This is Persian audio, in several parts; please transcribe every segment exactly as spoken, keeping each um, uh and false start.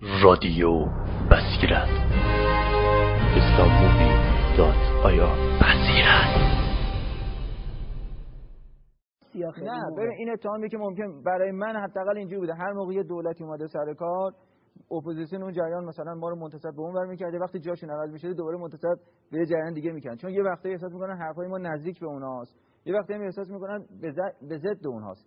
رادیو بصیرت اسلامی دات آیا بصیرت. نه ببین این اتهامی که ممکن برای من حداقل اینجوری بوده، هر موقع یه دولتی اومده سر کار اپوزیسیون اون جریان مثلا ما رو منتسب به اون ور می‌کرده، وقتی جاشون عوض می‌شده دوباره منتسب به یه جریان دیگه می‌کنن، چون یه وقتی احساس می‌کنن حرفای ما نزدیک به اوناست، یه وقتی هم احساس می‌کنن به ضد اونهاست.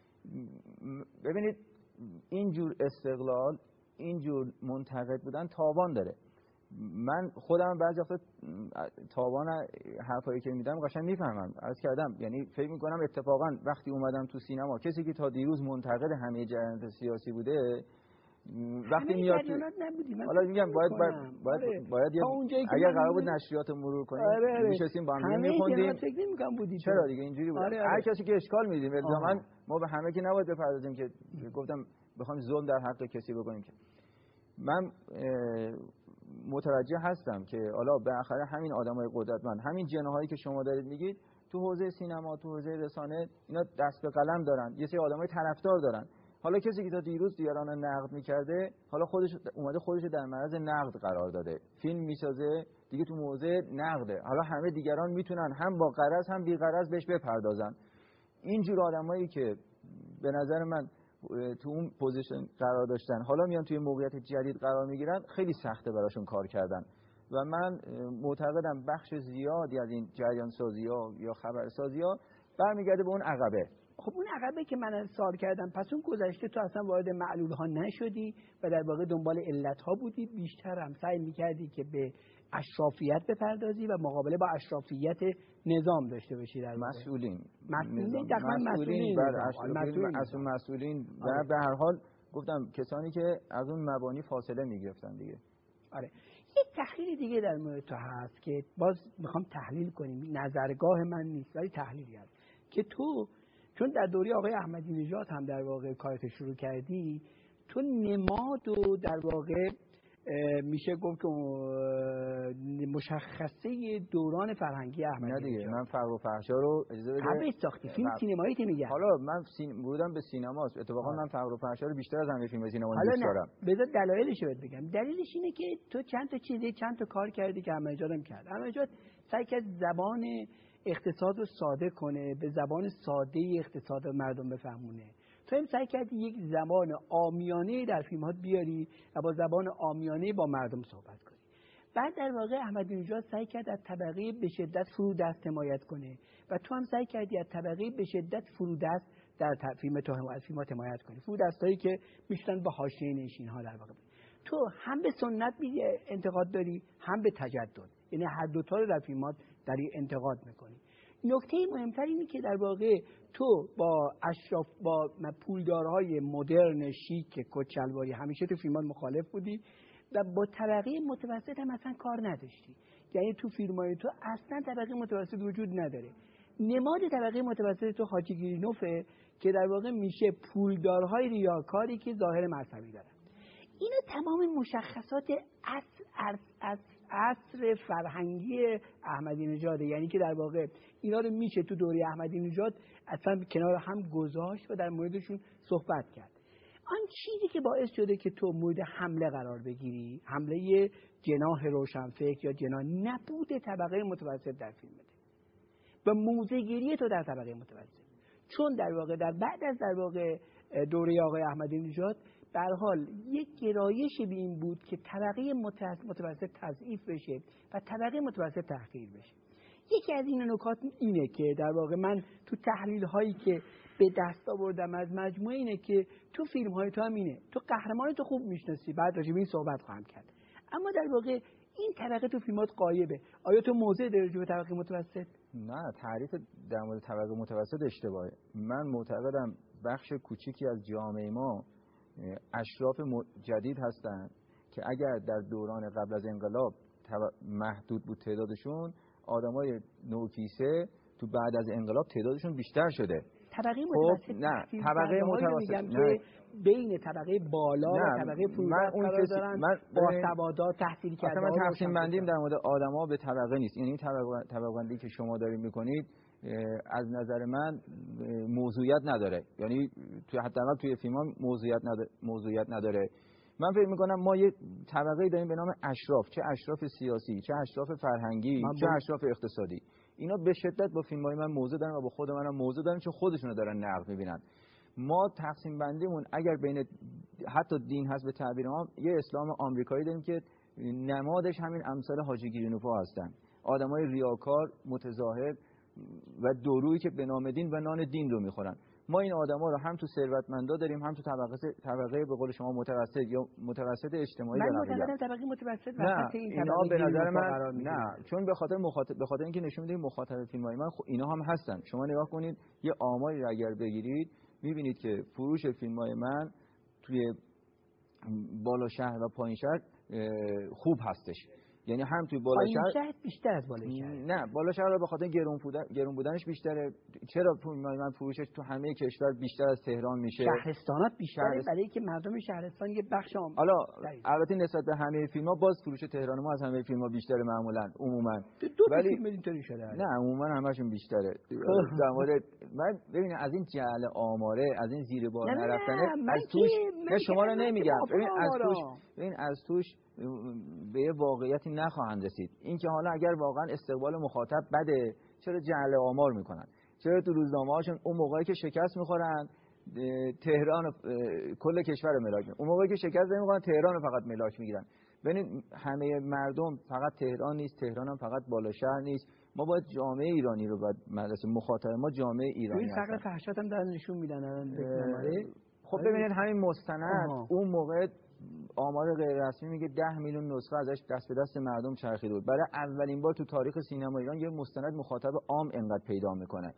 ببینید این جور استقلال، این جور منتقد بودن تاوان داره. من خودم بعضی وقتا تاوان حرفایی که میدم قشنگ میفهمم، عرض کردم، یعنی فکر میکنم اتفاقا وقتی اومدم تو سینما کسی که تا دیروز منتقد همه جریانات سیاسی بوده وقتی میاد حالا میگم باید باید باید, آره. باید یه اگر قرار بود نشریات مرور کنیم آره آره. میشستیم با هم میخوندیم. چرا دیگه اینجوری بود. آره آره. هر کسی که اشکال میدیم الزاما ما به همه که نباید بپردازیم که گفتم بخوام ظلم در حق کسی بکنیم. که من متوجه هستم که حالا بالاخره همین آدمای قدرتمند، همین جناحایی که شما دارید میگید تو حوزه سینما، تو حوزه رسانه، اینا دست به قلم دارن، یه سری آدمای طرفدار دارن. حالا کسی که تا دیروز دیگران نقد میکرده حالا خودش اومده خودش در معرض نقد قرار داده، فیلم میسازه دیگه تو موضع نقده. حالا همه دیگران میتونن هم با غرض هم بی غرض بهش بپردازن. اینجور آدمایی که به نظر من تو اون پوزیشن قرار داشتن حالا میان توی موقعیت جدید قرار میگیرن، خیلی سخته براشون کار کردن و من معتقدم بخش زیادی از این جریان سازی ها یا خبرسازی ها برمیگرده به اون عقبه. خب اون عقبه که من سوال کردم، پس اون گذشته تو اصلا وارد معلول ها نشدی و در واقع دنبال علت ها بودی، بیشتر هم سعی میکردی که به اشرافیت بپردازی و مقابله با اشرافیت نظام داشته باشی. در واقع مسئولین مسئولین مسئولین بر اشرافیت مسئولین و به هر حال گفتم کسانی که از اون مبانی فاصله میگرفتن دیگه. آره. یک تحلیل دیگه در مورد تو هست که باز میخوام تحلیل کنیم، نظرگاه من نیست ولی تحلیلی هست که تو چون در دوره آقای احمدی نژاد هم در واقع کارت شروع کردی، تو نماد و در واقع میشه گفت که مشخصه دوران فرهنگی احمدی نژاد. نه دیگه، من فقر و فحشا رو اجازه بده قبل ساختی فیلم سینمایی که میگم. حالا من سین... ورودم به سینماست. اتفاقا من فقر و فحشا رو بیشتر از همه فیلم سینمایی دوست دارم. بذار دلایلش رو بگم. دلیلش اینه که تو چند تا چیزی چند تا کار کردی که احمدی نژاد هم کرد. احمدی نژاد سعی کرد زبان اقتصاد رو ساده کنه، به زبان ساده اقتصاد مردم بفهمونه. تو هم سعی کردی یک زبان عامیانه در فیلمات بیاری و با زبان عامیانه با مردم صحبت کنی. بعد در واقع احمدی نژاد سعی کرد از طبقه به شدت فرودست حمایت کنه و تو هم سعی کردی از طبقه به شدت فرودست در فیلم تو از فیلمات حمایت کنی. فرودستایی که میشتن با حاشیه نشین ها در واقع. تو هم به سنت انتقاد داری هم به تجدد، یعنی هر دو تا رو در فیلمات داری انتقاد میکنی. نکته مهمتر اینه که در واقع تو با اشراف با پولدارهای مدرن شیک کچلواری همیشه تو فیلمات مخالف بودی و با طبقه متوسط هم اصلا کار نداشتی. یعنی تو فیلمای تو اصلا طبقه متوسط وجود نداره. نماد طبقه متوسط تو حاجی گیرینوفه که در واقع میشه پولدارهای ریاکاری که ظاهر مذهبی دارن. اینا تمام مشخصات اصل اصل عصر فرهنگی احمدی نژاده، یعنی که در واقع اینا رو میشه تو دوره احمدی نژاد اصلا کنار هم گذاشت و در موردشون صحبت کرد. آن چیزی که باعث شده که تو مورد حمله قرار بگیری، حمله جناح روشنفکر یا جناح نبود طبقه متوسط در فیلم بده و موضع‌گیری تو در طبقه متوسط، چون در واقع در بعد از در واقع دوره آقای احمدی نژاد به هر حال یک گرایش به این بود که طبقه متوسط تضعیف بشه و طبقه متوسط تحقیر بشه. یکی از این نکات اینه که در واقع من تو تحلیل هایی که به دست آوردم از مجموعه اینه که تو فیلم های تو هم اینه، تو قهرمان تو خوب میشناسی، بعد راجع به این صحبت خواهم کرد، اما در واقع این طبقه تو فیلمات غایبه. آیا تو موضع داری راجع به طبقه متوسط؟ نه، تعریف در مورد طبقه متوسط اشتباهه. من معتقدم بخش کوچیکی از جامعه ما اشراف جدید هستند که اگر در دوران قبل از انقلاب محدود بود تعدادشون، آدمای نوکیسه تو بعد از انقلاب تعدادشون بیشتر شده. طبقه متوسط نه، طبقه متوسط میگم که بین طبقه بالا و طبقه فرودست قرار دارن، با سوادات تحصیل کرده. اصلا من تقسیم بندیم در مورد آدما به طبقه نیست. یعنی طبقه طبقه بندی که شما دارید میکنید از نظر من موضوعیت نداره. یعنی تو حداقل توی فیلم‌ها موضوعیت نداره. موضوعیت نداره. من فکر میکنم ما یه طبقه داریم به نام اشراف، چه اشراف سیاسی، چه اشراف فرهنگی، چه اشراف اقتصادی. اینا به شدت با فیلم‌های من موضوع دارن و با خود منم موضوع دارن، چون خودشونو دارن نقد می‌بینن. ما تقسیم بندیمون اگر بین حتی دین هست به تعبیر ما، یه اسلام آمریکایی داریم که نمادش همین امثال حاجی گیرینوفا هستن، آدمای ریاکار، متظاهر و دورویی که به نام دین و نان دین رو میخورن. ما این آدما رو هم تو ثروتمندا داریم، هم تو طبقه طبقه به قول شما متوسط یا متوسط اجتماعی داریم. من معتقدم طبقه متوسط وسط این اینا طبقه به نظر من قرار میگیره. نه، چون به خاطر مخاطب به خاطر اینکه نشون میدیم مخاطب فیلمای من خب اینا هم هستن. شما نگاه کنید یه آماری رو اگر بگیرید میبینید که فروش فیلمای من توی بالا شهر و پایین شهر خوب هستش. یعنی هم توی بالا شهر بیشتر از بالا شهر. نه، بالا شهر رو به خاطر گرون بودن گرون بودنش بیشتره. چرا فیلمای من فروشش تو همه کشور بیشتر از تهران میشه؟ شهرستانات بیشتره شهرست... برای اینکه مردم شهرستان یه بخش هم حالا البته نسبت به همه فیلم‌ها باز فروش تهران ما از همه فیلم‌ها بیشتره معمولا عموما. دو ولی فیلم اینطوری شده. نه عموما همشون بیشتره. در مورد من ببین از این جعل آماره، از این زیر بار نرفتنه، از توش نه شما رو نمیگم. ببین از توش ببین از توش به یه واقعیتی نخواهند رسید. این که حالا اگر واقعا استقبال مخاطب بده، چرا جعل آمار میکنن؟ چرا تو روزنامه‌هاشون اون موقعی که شکست میخورن تهران کل کشور رو ملاک میگیرن، اون موقعی که شکست نمیخورن تهران رو فقط ملاک میگیرن. ببینید همه مردم فقط تهران نیست، تهران هم فقط بالا شهر نیست. ما باید جامعه ایرانی رو باید مدرسه مخاطب ما جامعه ایرانی هستن. این فقر فحشات هم دارن نشون میدن الان. خب ببینید همین مستند اون موقع آمار غیر رسمی میگه ده میلیون نسخه ازش دست به دست مردم چرخیده بود. برای اولین بار تو تاریخ سینما ایران یه مستند مخاطب عام انقدر پیدا میکنه.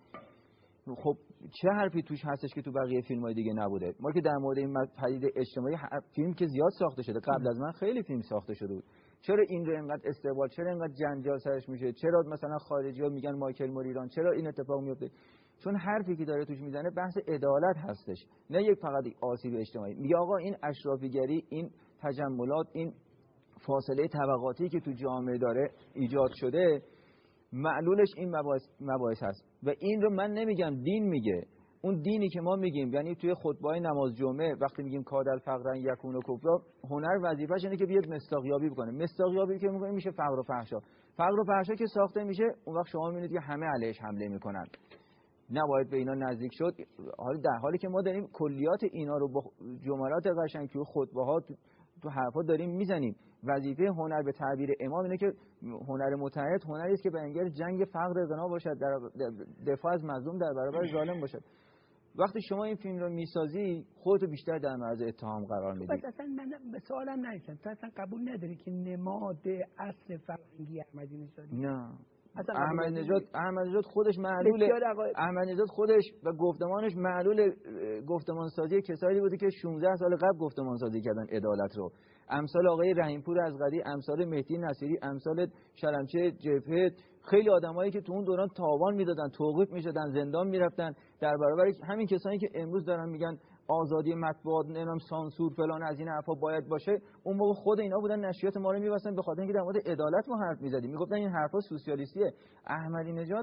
خب چه حرفی توش هستش که تو بقیه فیلم‌های دیگه نبوده؟ ما که در مورد این پدیده اجتماعی فیلم که زیاد ساخته شده، قبل از من خیلی فیلم ساخته شده بود. چرا این رو انقدر استقبال، چرا انقدر جنجال سرش میشه؟ چرا مثلا خارجی‌ها میگن مایکل موریران؟ چرا این اتفاق میفته؟ چون حرفی که داره توش میزنه بحث عدالت هستش، نه یک فقط آسیب اجتماعی. میگه آقا این اشرافیگری، این تجملات، این فاصله طبقاتی که تو جامعه داره ایجاد شده، معلولش این مباحث مباحث هست. و این رو من نمیگم، دین میگه. اون دینی که ما میگیم، یعنی توی خطبه‌های نماز جمعه وقتی میگیم کادر فقرن یکون و کفرا، هنر وظیفه‌ش اینه که بیاد مصداقیابی بکنه. مصداقیابی که میکنه میشه فقر و فحشا. فقر و فحشا که ساخته میشه، اون وقت شما میبینید که همه علیهش حمله میکنن. نباید به اینا نزدیک شد. حالا در حالی که ما داریم کلیات اینا رو با جملات قشنگ توی خطبه‌ها تو حرفا داریم میزنیم. وظیفه هنر به تعبیر امام اینه که هنر متحد هنری است که به انگار جنگ فقر غنا باشد، در دفاع از مظلوم در برابر ظالم باشد. وقتی شما این فیلم رو میسازی خودتو بیشتر در معرض اتهام قرار میدی. بس اصلا من به سوالم نرسیدم. تو اصلا قبول نداری که نماد اصل فرهنگی احمدی نژادی؟ نه. احمد نژاد احمد نژاد خودش معلول احمد نژاد خودش و گفتمانش معلول گفتمان سازی کسایی بوده که شانزده سال قبل گفتمان سازی کردن عدالت رو. امثال آقای رحیمپور ازغری، امثال مهدی نصیری، امثال شلمچه جبهه، خیلی آدمایی که تو اون دوران تاوان میدادن، توقیف میشدن، زندان میرفتن، در برابر همین کسایی که امروز دارن میگن آزادی مطبوعات، نمیدونم سانسور فلان از این حرفا باید باشه، اون موقع خود اینا بودن نشریات ما رو می‌بستن به خاطر اینکه در مورد عدالت ما حرف می‌زدیم، میگفتن این حرفا سوسیالیستیه. احمدی نژاد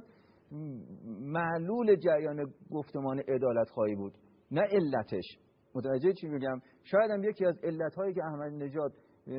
معلول جریان گفتمان عدالت خواهی بود، نه علتش. متوجه چی میگم؟ شاید هم یکی از علت‌هایی که احمدی نژاد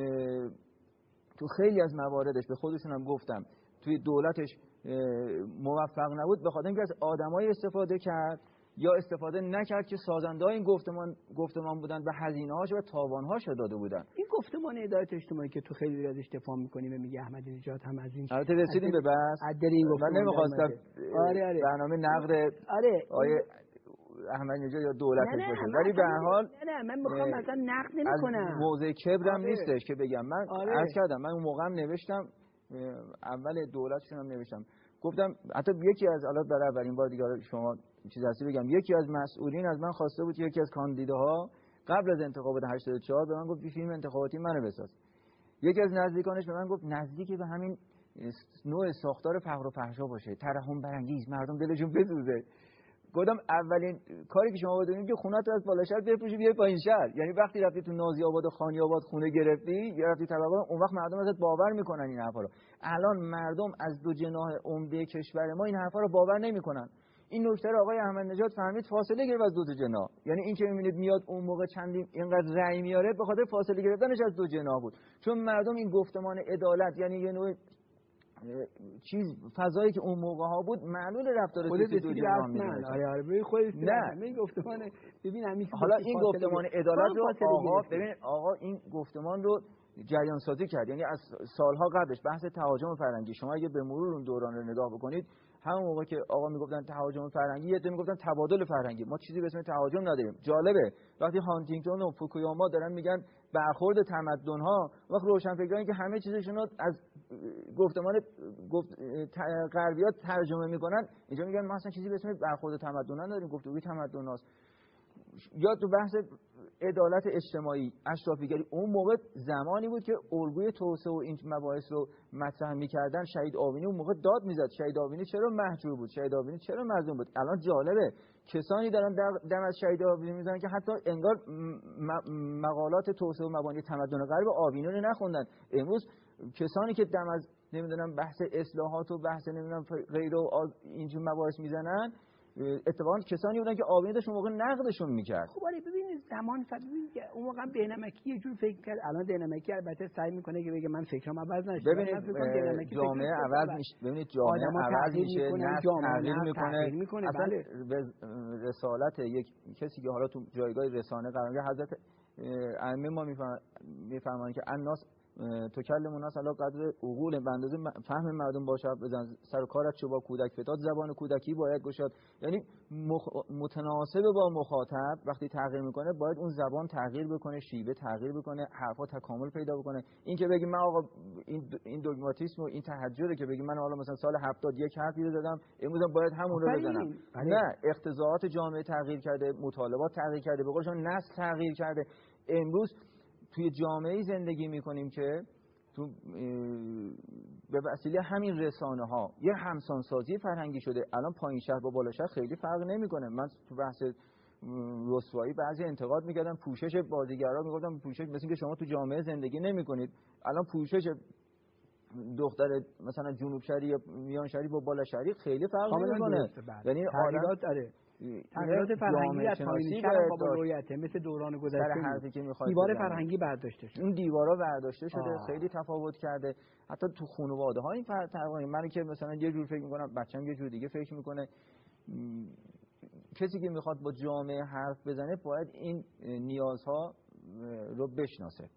تو خیلی از مواردش، به خودشون هم گفتم، توی دولتش موفق نبود، به خاطر اینکه از آدمای استفاده کرد یا استفاده نکرد که سازنده‌های این گفتمان گفتمان بودن و هزینه‌هاش و تاوان‌هاش داده بودن. این گفتمان عدالت اجتماعی که تو خیلی ازش دفاع می‌کنی و میگی احمدی نژاد هم از این البته رسیدیم به بحث. من نمی‌خواستم آره آره. برنامه نقد آره آیه احمدی نژاد یا دولتش باشه، ولی به هر حال نه نه من می‌خوام مثلا نقد نمی‌کنم. موضع کبرم آره. نیستش که بگم من آره. عرض کردم، من اون موقع هم نوشتم، اول دولتشون هم نوشتم، گفتم حتی یکی از الان برای اولین بار دیگه شما چیز هستی بگم، یکی از مسئولین از من خواسته بود، یکی از کاندیداها قبل از انتخابات هشتاد و چهار به من گفت فیلم انتخاباتی منو بساز. یکی از نزدیکانش به من گفت نزدیک به همین نوع ساختار فقر و فحشا باشه، ترحم برانگیز، مردم دلشون بسوزه. گفتم اولین کاری که شما باید بکنید که خونه‌ت از بالا شهر بفروشی بیای پایین شهر. یعنی وقتی رفتی تو نازی آباد و خانی آباد خونه گرفتی یا رفتی طبقه، اون وقت مردم ازت باور میکنن این حرفا رو. الان مردم از دو جناح عمده کشور ما این حرفا رو باور نمیکنن. این نکته رو آقای احمد نژاد فهمید فاصله گرفت از دو تا جناح. یعنی این که می‌بینید میاد اون موقع چندین اینقدر رأی میاره به خاطر فاصله گرفتنش از دو جناح بود، چون مردم این گفتمان عدالت یعنی یه نوع چیز فضایی که اون موقع ها بود معلول رفتار سیاسی دو جناح می‌دونن. آره آره ببین خودت نه این گفتمان ببین همین حالا این گفتمان عدالت رو آقا ببین آقا این گفتمان رو جریان سازی کرد، یعنی از سالها قبلش بحث تهاجم فرهنگی. شما اگه به مرور اون دوران رو نگاه بکنید، همون موقع که آقا میگفتن تهاجم فرهنگی، یه عده میگفتن تبادل فرهنگی. ما چیزی به اسم تهاجم نداریم. جالبه وقتی هانتینگتون و فوکویاما دارن میگن برخورد تمدن ها، وقت روشنفکرانی که همه چیزشون رو از گفتمان گفت غربیات ترجمه میکنن، اینجا میگن ما اصلا چیزی به اسم برخورد تمدن نداریم، گفتگوی تمدن هاست. یا تو بحث عدالت اجتماعی، اشرافیگری، اون موقع زمانی بود که الگوی توسعه و این مباحث رو مطرح می‌کردن. شهید آوینی اون موقع داد میزد شهید آوینی چرا محجور بود، شهید آوینی چرا مظلوم بود. الان جالبه کسانی دارن دم از شهید آوینی میزنن که حتی انگار مقالات توسعه و مبانی تمدن غرب آوینی رو نخوندن. امروز کسانی که دم از نمیدونم بحث اصلاحات و بحث نمیدونم غیر و اینجور مباحث میزنن، اتفاقا کسانی بودن که آوینی داشت اون موقع نقدشون میکرد. خب آره ببینید زمان فقط اون موقع دینمکی یه جور فکر کرد، الان دینمکی البته سعی میکنه که بگه من فکرم عوض نشه. ببینید جامعه عوض میشه، ببینید جامعه عوض میشه، نه تغییر میکنه. اصلا رسالت یک کسی که حالا تو جایگاه رسانه قرار گرفته، حضرت ائمه ما میفهمن که الناس تو کلم الناس علی قدر عقول، به اندازه فهم مردم باشه بزن سر کارت چوب کودک فتاد، زبان کودکی باید گشاد. یعنی مخ... متناسب با مخاطب وقتی تغییر میکنه باید اون زبان تغییر بکنه، شیوه تغییر بکنه، حرفا تکامل پیدا بکنه. این که بگی من آقا این این دوگماتیسم و این تحجره که بگی من حالا مثلا سال هفتاد یک حرفی رو زدم امروز باید همون رو بزنم، نه، اقتضاعات جامعه تغییر کرده، مطالبات تغییر کرده، به قولشون نسل تغییر کرده. امروز توی جامعه‌ای زندگی می‌کنیم که تو به وسیله همین رسانه ها یه همسانسازی فرهنگی شده. الان پایین شهر با بالا شهر خیلی فرق نمی‌کنه. من تو بحث رسوایی بعضی انتقاد می‌کردم، پوشش بازیگرا میگفتم پوشش مثل اینکه شما تو جامعه زندگی نمی‌کنید. الان پوشش دختر مثلا جنوب شهری یا میان شهری با بالا شهری خیلی فرق نمی‌کنه. یعنی تغییرات داره، تغییرات فرهنگی از پایین شهر با رویته مثل دوران گذشته دیوار فرهنگی برداشته شده، اون دیوارا برداشته شده، آه. خیلی تفاوت کرده. حتی تو خانواده ها این فرق تقریبا، من که مثلا یه جور فکر میکنم بچه‌م یه جور دیگه فکر میکنه. کسی که میخواد با جامعه حرف بزنه باید این نیازها رو بشناسه.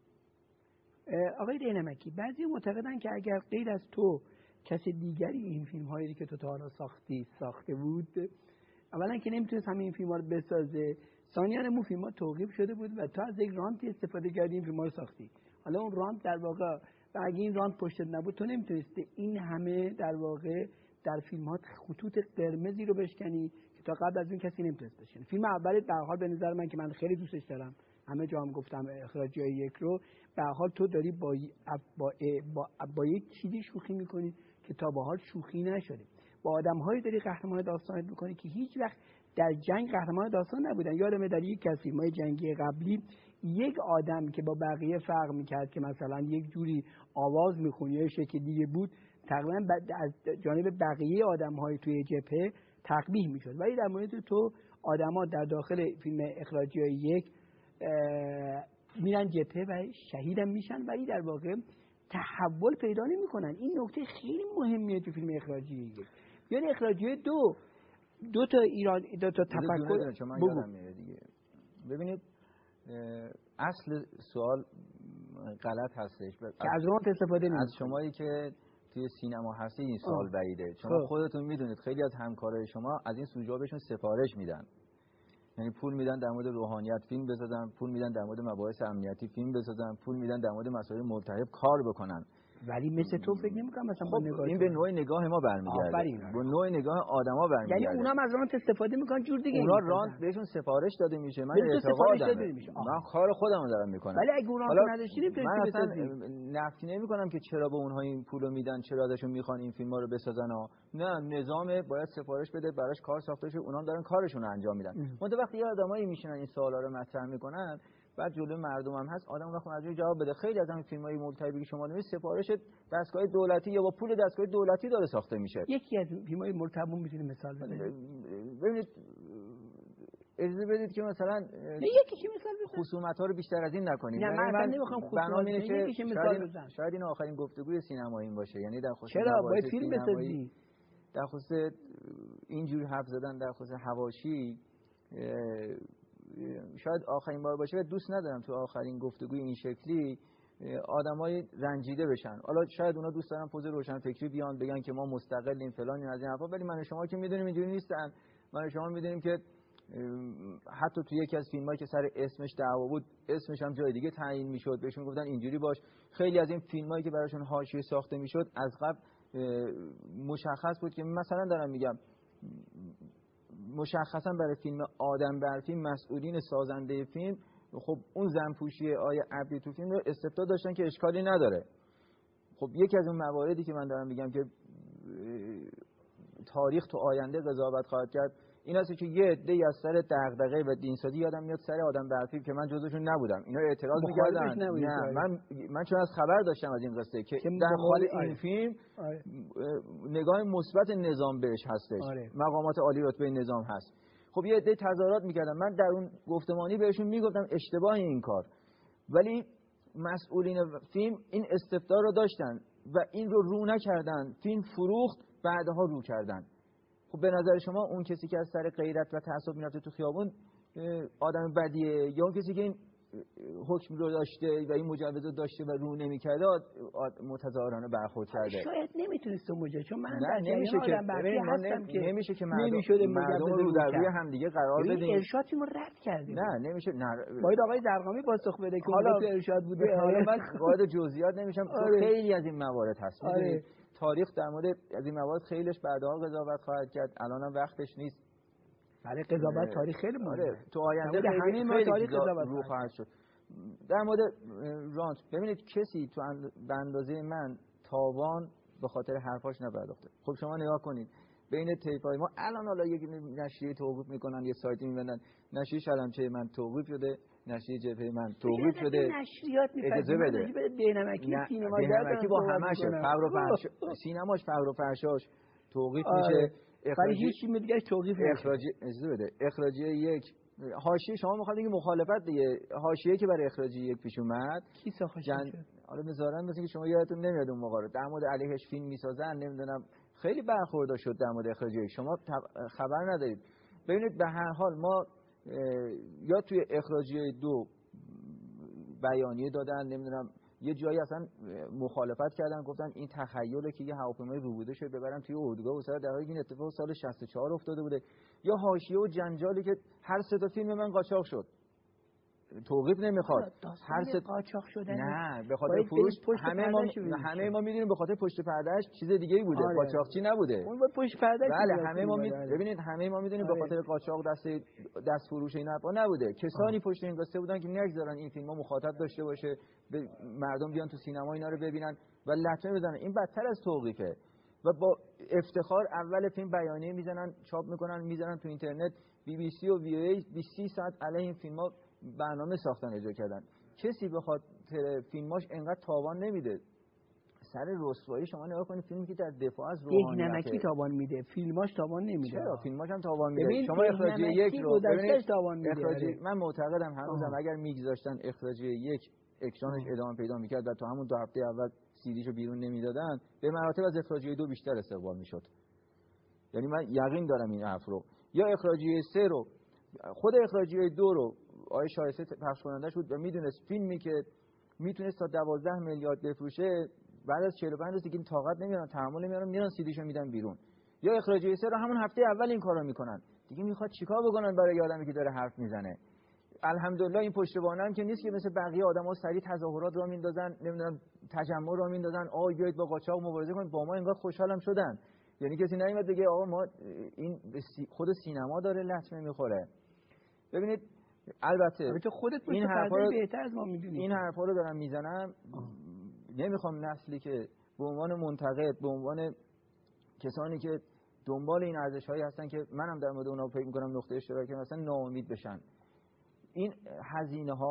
آقای دینمکی بعضی معتقدن که اگر غیر از تو کسی دیگری این فیلم هایی که تو تا حالا ساختی ساخته بود، اولا که نمیتونست همین فیلم ها رو بسازه، ثانیاً اون فیلم ها توقیف شده بود و تو از یک رانتی استفاده کردی این فیلم ها رو ساختی. حالا اون رانت در واقع و اگه این رانت پشتت نبود تو نمیتونستی این همه در واقع در فیلم ها خطوط قرمزی رو بشکنی که تا قبل از اون کسی نمیتونست بشکنه. فیلم اول به هر حال به نظر من که من خیلی دوستش دارم، همه جا هم گفتم اخراجی های یک رو، به هر حال تو داری با با با, با یک چیزی شوخی میکنی که تا به حال شوخی نشده. با آدم‌هایی داری قهرمان داستانت می‌کنی که هیچ وقت در جنگ قهرمان داستان نبودن. یادمه در یک از فیلم‌های جنگی قبلی یک آدم که با بقیه فرق می‌کرد که مثلا یک جوری آواز می‌خوند یا شکل دیگه بود، تقریبا از جانب بقیه آدم‌های توی جبهه تقبیح می‌شد. ولی در مورد تو آدم‌ها در داخل فیلم اخراجی یک میرن جبهه و شهیدم میشن، ولی در واقع تحول پیدا نمی‌کنن. این نکته خیلی مهمیه تو فیلم اخراجی یک. یعنی اخراجی دو دو تا ایران دو تا تفکر بگو دیگه. ببینید اصل سوال غلط هستش که از رانت استفاده نمی‌کنید. از شمایی که توی سینما هستی این سوال بعیده. شما خودتون میدونید خیلی از همکارای شما از این سوژه بهشون سفارش میدن، یعنی پول میدن در مورد روحانیت فیلم بسازن، پول میدن در مورد مباحث امنیتی فیلم بسازن، پول میدن در مورد مسائل ملتهب کار بکنن. ولی مثل تو فکر نمی‌کنم مثلا با نگاه این به نوع نگاه ما برمیگرده، با نوع نگاه آدما برمیگرده. یعنی اونا از رانت استفاده میکنن جور دیگه، اونا رانت بهشون سفارش داده میشه. من اعتقادم من کار خودم رو دارم میکنم، ولی اگه اون رانت نداشتی من اصلا نفی نمیکنم که چرا به اونها این پولو میدن، چرا ازشون میخوان این فیلم‌ها رو بسازن ها. نه، نظام باید سفارش بده براش کار ساخته شه، اونا دارن کارشون رو انجام میدن. اون وقتی یه آدمایی میشینن این سوالا رو مطرح میکنن، بعد جلوی مردم هم هست، آدم وقت مجبور جواب بده. خیلی از همین فیلم‌های مولتیبی که شما نمی‌بینید سفارش دستگاه دولتی یا با پول دستگاه دولتی داره ساخته میشه. یکی از فیلم‌های مرتب می‌تونید مثال بزنید؟ ببینید اجازه بدید که مثلا نه یکی که مثال بزنید. خصومت‌ها رو بیشتر از این نکنیم. نه من نمی‌خوام خصومت اینه که مثال بزنم. شاید این آخرین گفتگوی سینمایی باشه. یعنی در خصوص چرا باید فیلم بسازی؟ در خصوص اینجور حرف زدن در خصوص حواشی شاید آخرین بار باشه و دوست ندارم تو آخرین گفتگوی این شکلی آدمای رنجیده بشن. حالا شاید اونا دوست دارن پوز روشن فکری بیان بگن که ما مستقلیم فلان از این حرفا، ولی من و شما که میدونیم اینجوری نیستن. من و شما میدونیم که حتی تو یکی از فیلمایی که سر اسمش دعوا بود، اسمش هم جای دیگه تعیین میشد، بهشون گفتن اینجوری باش. خیلی از این فیلمایی که براشون حاشیه ساخته میشد از قبل مشخص بود که مثلا دارم میگم مشخصا برای فیلم آدم بر فیلم مسئولین سازنده فیلم خب اون زنپوشی آیه عبدی تو فیلم رو استفاده داشتن که اشکالی نداره. خب یکی از اون مواردی که من دارم میگم که تاریخ تو آینده قضاوت خواهد کرد این است که یه عده‌ای از سر دغدغه و دینسازی یادم میاد سر آدم بر فیلم که من جزوشون نبودم اینا اعتراض می‌کردن. نه من من چون از خبر داشتم از این قصه که در حال این فیلم آره. نگاه مثبت نظام بهش هستش. آره. مقامات عالی رتبه نظام هست. خب یه عده تظاهرات می‌کردن، من در اون گفتمانی بهشون میگفتم اشتباه این کار، ولی مسئولین فیلم این استفسار رو داشتن و این رو رو نکردن، فیلم فروخت، بعدها رو کردن. خب به نظر شما اون کسی که از سر غیرت و تعصب میرفته تو خیابون آدم بدیه یا اون کسی که این حکم رو داشته و این مجوز رو داشته و رو نمی‌کرده متظاهرانه برخورد کرده؟ شاید نمیتونست مجوز، چون من در نمیشه که هستم که نمیشه که مردم, مردم رو در روی همدیگه قرار بدیم. ارشادمو رد کردیم. نه نمیشه. نه باید آقای درغامی پاسخ بده که حالا تو ارشاد بوده. حالا من وارد جزئیات نمیشم. آره. خیلی از این موارد هست. آره. تاریخ در مورد از این موارد خیلیش بعدها قضاوت خواهد کرد، الانم وقتش نیست. برای قضاوت تاریخ خیلی مهمه. آره تو آینده خیلی ما تاریخ قضاوت رو خواهد شد. در مورد رانت ببینید کسی تو به اندازه من تاوان به خاطر حرفاش نپرداخته. خب شما نگاه کنید بین تیپای ما الان حالا یک نشریه توقیف میکنن، یه سایتی میبندن، نشریه شلمچه من توقیف شده، نشریه جبهه من توقیف شده. نشریات اجازه بده. بینمکی سینما بینمکی با همشه فقر و فرش سینماش فقر و فرشاش توقیف میشه. برای هیچ چیز دیگه توقیف نمیشه. اخراجی اجازه بده. اخراجی یک حاشیه شما میخواد بگید مخالفت دیگه. حاشیه که برای اخراجی یک پیش اومد کی ساختش جن... حالا بذارن مثلا که شما یادتون نمیاد اون موقع رو در مورد علیهش فیلم میسازن، نمیدونم خیلی برخورد شد در مورد اخراجی یک. شما خبر ندارید. ببینید به هر حال ما یا توی اخراجی دو بیانیه دادن، نمیدونم یه جایی اصلا مخالفت کردن، گفتن این تخیله که یه هواپیمای روبوده شده ببرن توی اردوگاه و سر در حالی این اتفاق سال شصت و چهار افتاده بوده. یا حاشیه و جنجالی که هر سه تا فیلم من قاچاق شد. توقیف نمیخواد. هر سه قاچاق شدن نه به خاطر فروش همه ما همه ما میدونیم به خاطر پشت پردهش چیز دیگه ای بوده. آره. قاچاقچی نبوده. اون با پشت پردهش بله همه ما می... ببینید همه ما میدونیم آره. به خاطر قاچاق دست دست فروش این حرفا نبوده. کسانی آه. پشت این قصه بودن که نگذارن این فیلم‌ها مخاطب داشته باشه، به مردم بیان تو سینما اینا رو ببینن و لطمه بزنن. این بدتر از توقیفه. و با افتخار اول فیلم بیانیه میزنن، چاپ میکنن، میزنن تو اینترنت. بی بی سی و وی او ای بیست ساعت علیه این فیلم‌ها برنامه ساختن اجرا کردن. کسی به خاطر فیلماش انقدر تاوان نمیده. سر رسوایی شما نگاه کنید فیلمی که در دفاع از روحانیت نمکی تاوان میده، فیلماش تاوان نمیده. چرا فیلماش هم تاوان میده؟ شما اخراجی یک رو ببینید تاوان میده. اخراجی من معتقدم هنوزم اگر میگذاشتن اخراجی یک اکشنش ادامه پیدا میکرد و تا همون دو هفته اول سیدیشو بیرون نمیدادن به مراتب از اخراجی دو بیشتر استقبال میشد. یعنی من یقین دارم این حرف رو. یا اخراجی سه رو خود اخراجی دو رو آقای شایسته پخش کننده شد و میدونست فیلمی که میتونست تا دوازده میلیارد بفروشه بعد از چهل و پنج روز دیگه طاقت نمیارن، تحمل نمیارن، میرن سیدیشو میدن بیرون. یا اخراجی سه رو همون هفته اول این کارو میکنن. دیگه میخواد چیکار بکنن برای آدمی که داره حرف میزنه؟ الحمدلله این پشتوانه هم که نیست که مثل بقیه آدما سریع تظاهرات را میندازن، نمیدونم تجمع را میندازن، آ بیاید با قاچاق مبارزه کنید. با ما انگار خوشحالم شدن. یعنی کسی نمیاد بگه آقا ما این خود سینما داره لطمه میخوره. ببینید البته تو خودت این حرفا رو بهتر از ما میدونی. این حرفا رو دارم میزنم. نمیخوام نسلی که به عنوان منتقد، به عنوان کسانی که دنبال این ارزش‌هایی هستن که منم هم در مورد اونها فکر می‌کنم نقطه اشتراکی هستن، ناامید بشن. این هزینه‌ها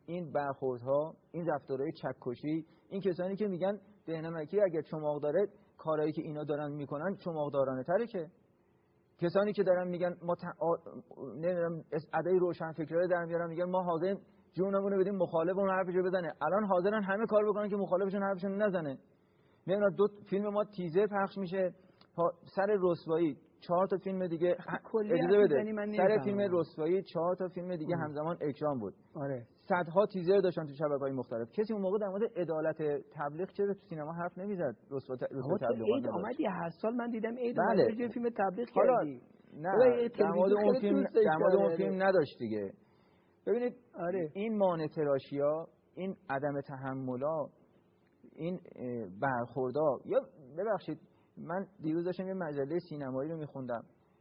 این برخوردها، این رفتارهای چکشی، این کسانی که میگن دهنمکی اگر چماق داره کارهایی که اینا دارن میکنن چماقدارانه تره، که کسانی که دارن میگن ما ت... آ... نمیدونم ادای روشنفکرای در میارن میگن ما حاضر جونمون رو بدیم مخالفمون حرفشو بزنه، الان حاضرن همه کار بکنن که مخالفشون حرفشون نزنه. نمیدونم دو فیلم ما تیزر پخش میشه سر رسوایی، چهار تا فیلم دیگه اجازه بده سر فیلم رسوایی چهار تا فیلم دیگه همزمان اکران بود. آره صدها تیزر داشتن تو شبکه‌های مختلف. کسی اون موقع در مورد عدالت تبلیغ چرا تو سینما حرف نمیزد؟ رسوا رسوا تبلیغات نداشت. اومدی هر سال من دیدم عید بله. اومد یه فیلم تبلیغ کردی. نه در مورد اون فیلم در مورد اون فیلم نداشت دیگه. ببینید آره. این مانع‌تراشی‌ها، این عدم تحمل‌ها، این برخوردها، یا ببخشید من دیروز داشتم یه مجله سینمایی رو میخوندم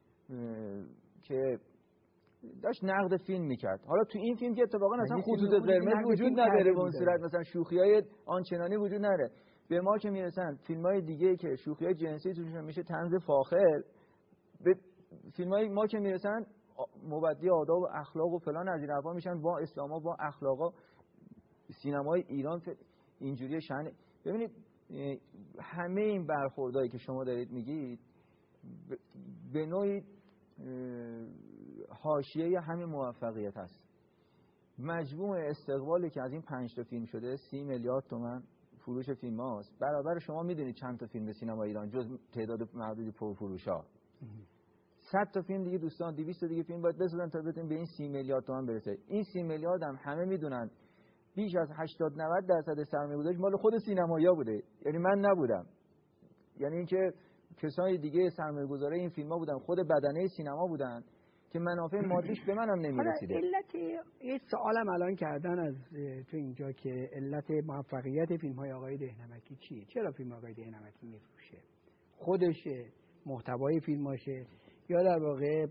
که داشت نقد فیلم میکرد. حالا تو این فیلم که اتفاقا اصلا خطوط قرمز وجود نداره به اون صورت، مثلا شوخی‌های آنچنانی وجود نداره. به ما که میرسن فیلم‌های دیگه که شوخی‌های جنسی توشون میشه طنز فاخر، به فیلم‌های ما که میرسن مبدی آداب و اخلاق و فلان از این حرفا میشن، با اسلاما با اخلاقا. سینمای ایران اینجوری شأن. ببینید همه این برخوردایی که شما دارید میگید به نوعی حاشیه همین موفقیت هست. مجموع استقبالی که از این پنج تا فیلم شده سی میلیارد تومان فروش فیلم هاست. برابر شما میدونید چند تا فیلم سینما ایران جز تعداد محدودی پرفروش ها، صد تا فیلم دیگه دوستان، دویست تا دیگه فیلم باید بسازن تا بتونیم به این سی میلیارد تومان برسه. این سی میلیارد هم همه میدونن بیش از هشتاد نود درصد سرمایه‌گذاریش مال خود سینمایی‌ها بوده، یعنی من نبودم. یعنی اینکه کسای دیگه سرمایه‌گذارای این فیلم‌ها بودن، خود بدنه سینما بودن که منافع مادیش به منم نمی‌رسیده. علت یه سوالم الان کردن از تو اینجا که علت موفقیت فیلم‌های آقای دهنمکی چیه؟ چرا فیلم آقای دهنمکی میفروشه؟ خودشه، محتوای فیلماشه، یا در واقع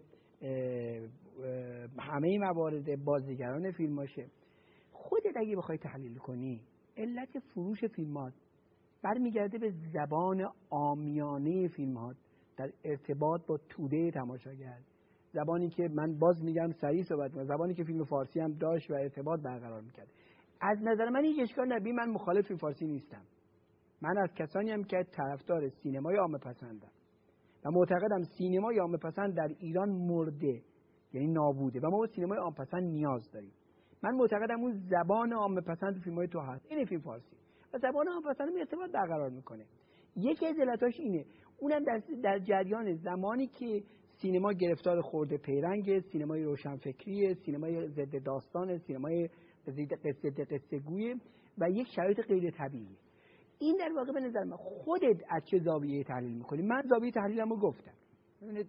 همه موارد بازیگران فیلماشه؟ خودت اگه بخوای تحلیل کنی علت فروش فیلمات برمیگرده به زبان عامیانه فیلمات در ارتباط با توده تماشاگر، زبانی که من باز میگم سریع صحبت میکنم، زبانی که فیلم فارسی هم داشت و ارتباط برقرار میکرد. از نظر من هیچ اشکال نبی، من مخالف فیلم فارسی نیستم. من از کسانی هم که طرفدار سینمای عامه پسندم و معتقدم سینمای عامه پسند در ایران مرده، یعنی نابوده و ما به سینمای عامه پسند نیاز داریم. من معتقدم اون زبان عامه پسند فیلم‌های تو هست، این فیلم فارسی و زبان عامه پسند ارتباط برقرار میکنه. یکی از علتاش اینه، اونم در در جریان زمانی که سینما گرفتار خورده پیرنگ، سینمای روشنفکری، سینمای ضد داستان، سینمای ضد قصه گوی و یک شرایط غیر طبیعی. این در واقع به نظر من، خودت از چه زاویه‌ای تحلیل می‌کنی؟ من زاویه تحلیلمو گفتم. ببینید